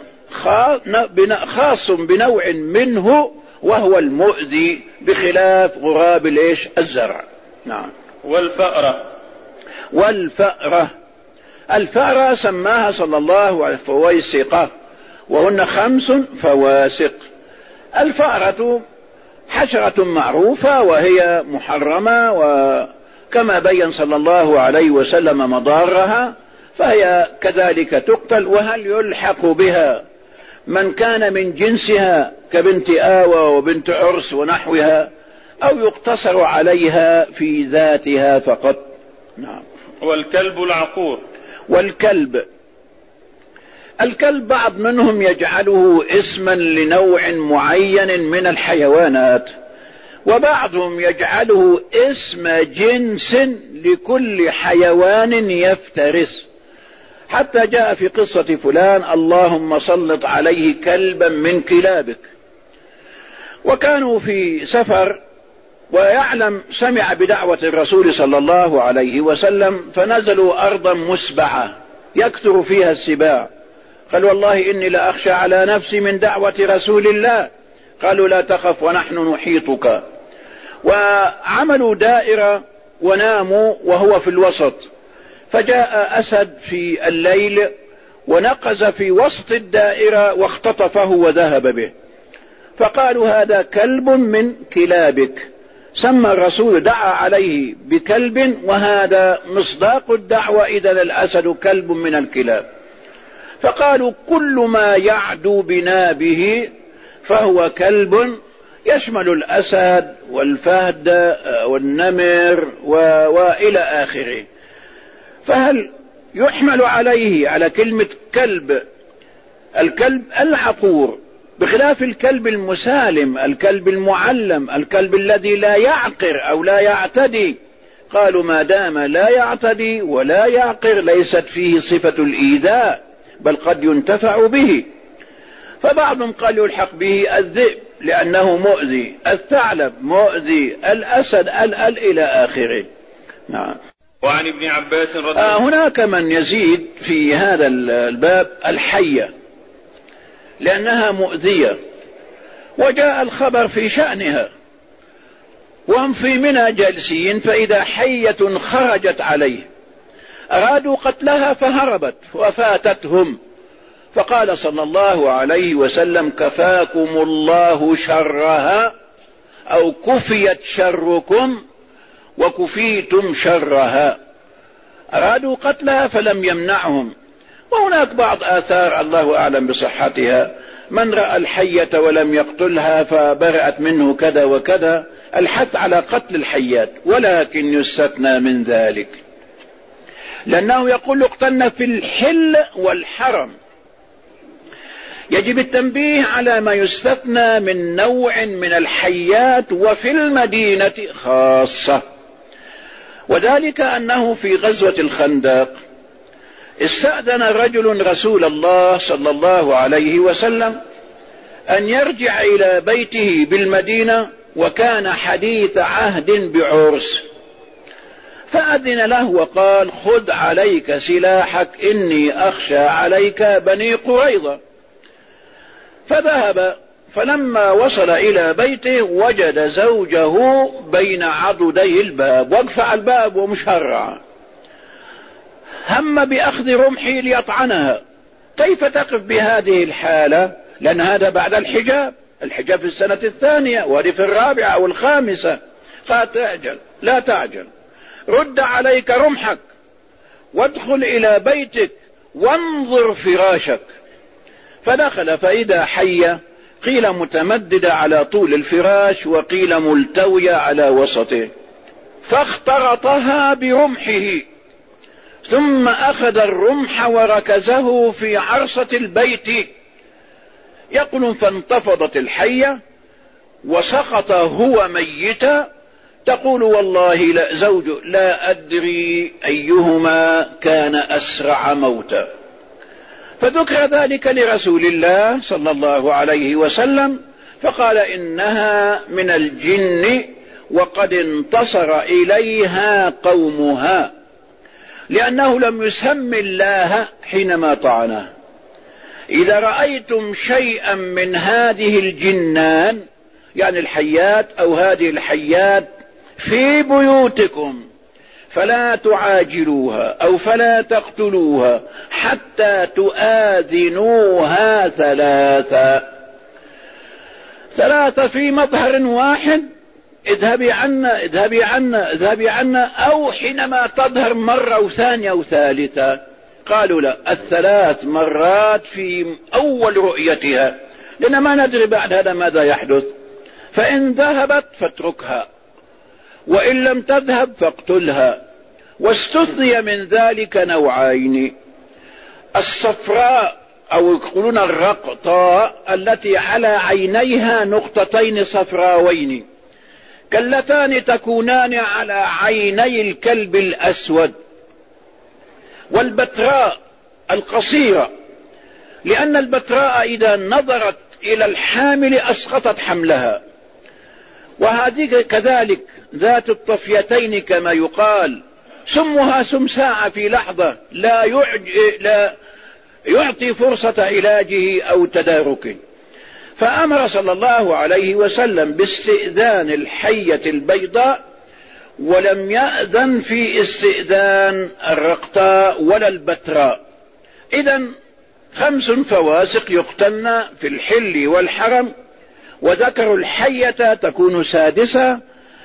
خاص بنوع منه وهو المؤذي، بخلاف غراب الإيش الزرع. نعم. والفأرة والفأرة الفأرة سماها صلى الله عليه فويسقة، وهن خمس فواسق. الفأرة حشرة معروفة وهي محرمة، وكما بين صلى الله عليه وسلم مضارها، فهي كذلك تقتل. وهل يلحق بها من كان من جنسها كبنت آوى وبنت عرس ونحوها، أو يقتصر عليها في ذاتها فقط؟ نعم. والكلب العقور والكلب الكلب بعض منهم يجعله اسما لنوع معين من الحيوانات، وبعضهم يجعله اسم جنس لكل حيوان يفترس. حتى جاء في قصة فلان: اللهم سلط عليه كلبا من كلابك. وكانوا في سفر، ويعلم سمع بدعوة الرسول صلى الله عليه وسلم، فنزلوا أرضا مسبعة يكثر فيها السباع. قال: والله إني لأخشى على نفسي من دعوة رسول الله. قالوا: لا تخف ونحن نحيطك. وعملوا دائرة وناموا وهو في الوسط، فجاء أسد في الليل ونقز في وسط الدائرة واختطفه وذهب به. فقالوا: هذا كلب من كلابك. سمى الرسول، دعا عليه بكلب، وهذا مصداق الدعوة: إذا الأسد كلب من الكلاب. فقالوا: كل ما يعدو بنا به فهو كلب، يشمل الأسد والفهد والنمر وإلى آخره. فهل يحمل عليه على كلمة كلب الكلب العقور، بخلاف الكلب المسالم، الكلب المعلم، الكلب الذي لا يعقر أو لا يعتدي؟ قالوا: ما دام لا يعتدي ولا يعقر ليست فيه صفة الإيذاء، بل قد ينتفع به. فبعضهم قال يلحق به الذئب لأنه مؤذي، الثعلب مؤذي، الأسد ال ال إلى آخره. نعم. وعن ابن عباس رضي الله آه هناك من يزيد في هذا الباب الحية، لأنها مؤذية، وجاء الخبر في شأنها، وهم في منى جالسين، فإذا حية خرجت عليه أرادوا قتلها فهربت وفاتتهم، فقال صلى الله عليه وسلم: كفاكم الله شرها، أو كفيت شركم وكفيتم شرها. أرادوا قتلها فلم يمنعهم. وهناك بعض آثار الله أعلم بصحتها: من رأى الحية ولم يقتلها فبرأت منه كذا وكذا، الحث على قتل الحيات، ولكن يستثنى من ذلك، لأنه يقول: اقتلنا في الحل والحرم. يجب التنبيه على ما يستثنى من نوع من الحيات، وفي المدينة خاصة. وذلك أنه في غزوة الخندق استأذن رجل رسول الله صلى الله عليه وسلم أن يرجع إلى بيته بالمدينة، وكان حديث عهد بعرس، فأذن له وقال: خذ عليك سلاحك إني أخشى عليك بني قريظة. فذهب، فلما وصل إلى بيته وجد زوجه بين عضدي الباب، واقف على الباب ومشرع، هم بأخذ رمحه ليطعنها. كيف تقف بهذه الحالة؟ لأن هذا بعد الحجاب، الحجاب في السنة الثانية وهذه في الرابعة أو الخامسة. قال: تعجل، لا تعجل، رد عليك رمحك وادخل إلى بيتك وانظر فراشك. فدخل فإذا حية قيل متمددة على طول الفراش وقيل ملتوية على وسطه، فاخترطها برمحه ثم أخذ الرمح وركزه في عرصة البيت. يقول فانتفضت الحية وسقط هو ميتا. تقول والله لا زوج لا أدري أيهما كان أسرع موتا. فذكر ذلك لرسول الله صلى الله عليه وسلم فقال إنها من الجن وقد انتصر إليها قومها، لأنه لم يسم الله حينما طعنه. إذا رأيتم شيئا من هذه الجنان يعني الحيات أو هذه الحيات في بيوتكم فلا تعاجلوها أو فلا تقتلوها حتى تؤذنوها ثلاثة ثلاثة في مظهر واحد، اذهبي عنا اذهبي عنا اذهبي عنا، أو حينما تظهر مرة أو ثانية أو ثالثة. قالوا لا، الثلاث مرات في أول رؤيتها، لأن ما ندري بعد هذا ماذا يحدث. فإن ذهبت فاتركها، وإن لم تذهب فاقتلها. واستثني من ذلك نوعين: الصفراء أو يقولون الرقطاء التي على عينيها نقطتين صفراوين كاللتان تكونان على عيني الكلب الأسود، والبتراء القصيرة، لأن البتراء إذا نظرت إلى الحامل أسقطت حملها. وهذه كذلك ذات الطفيتين كما يقال، سمها سمساعة في لحظة لا, يعج... لا يعطي فرصة علاجه أو تداركه. فأمر صلى الله عليه وسلم باستئذان الحية البيضاء، ولم يأذن في استئذان الرقطاء ولا البتراء. إذن خمس فواسق يقتلن في الحل والحرم، وذكروا الحية تكون سادسة،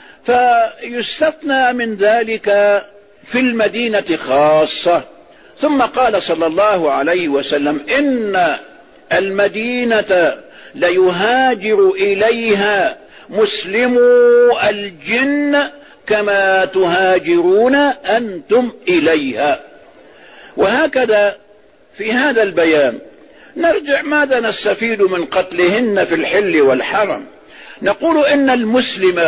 فيستثنى من ذلك في المدينة خاصة. ثم قال صلى الله عليه وسلم إن المدينة ليهاجر إليها مسلمو الجن كما تهاجرون أنتم إليها. وهكذا في هذا البيان نرجع ماذا نستفيد من قتلهن في الحل والحرم. نقول إن المسلم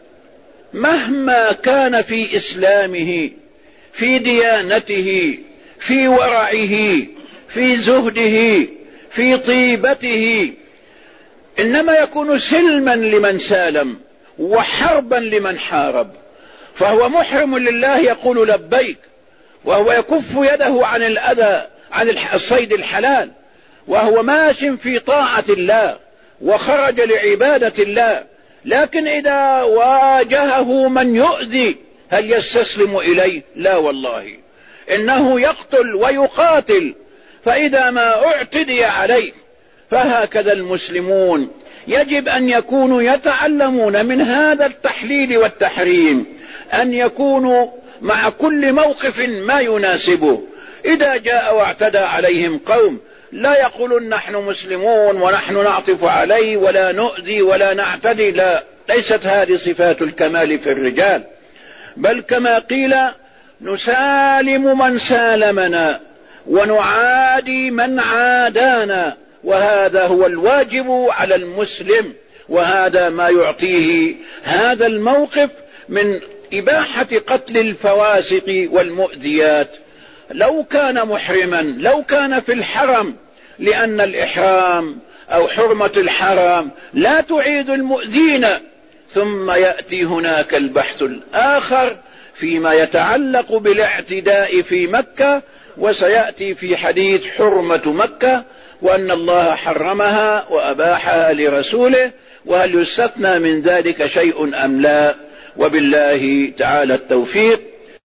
مهما كان في إسلامه، في ديانته، في ورعه، في زهده، في طيبته، إنما يكون سلما لمن سالم وحربا لمن حارب. فهو محرم لله يقول لبيك، وهو يكف يده عن الأذى عن الصيد الحلال، وهو ماش في طاعة الله وخرج لعبادة الله. لكن إذا واجهه من يؤذي هل يستسلم إليه؟ لا والله، إنه يقتل ويقاتل. فإذا ما اعتدي عليه، فهكذا المسلمون يجب أن يكونوا يتعلمون من هذا التحليل والتحريم، أن يكونوا مع كل موقف ما يناسبه. إذا جاء واعتدى عليهم قوم لا يقولون نحن مسلمون ونحن نعطف عليه ولا نؤذي ولا نعتدي، لا، ليست هذه صفات الكمال في الرجال. بل كما قيل نسالم من سالمنا ونعادي من عادانا، وهذا هو الواجب على المسلم. وهذا ما يعطيه هذا الموقف من إباحة قتل الفواسق والمؤذيات. لو كان محرما، لو كان في الحرم، لأن الإحرام أو حرمة الحرم لا تعيد المؤذين. ثم يأتي هناك البحث الآخر فيما يتعلق بالاعتداء في مكة، وسيأتي في حديث حرمة مكة، وأن الله حرمها وأباحها لرسوله، وهل يستثنى من ذلك شيء أم لا. وبالله تعالى التوفيق.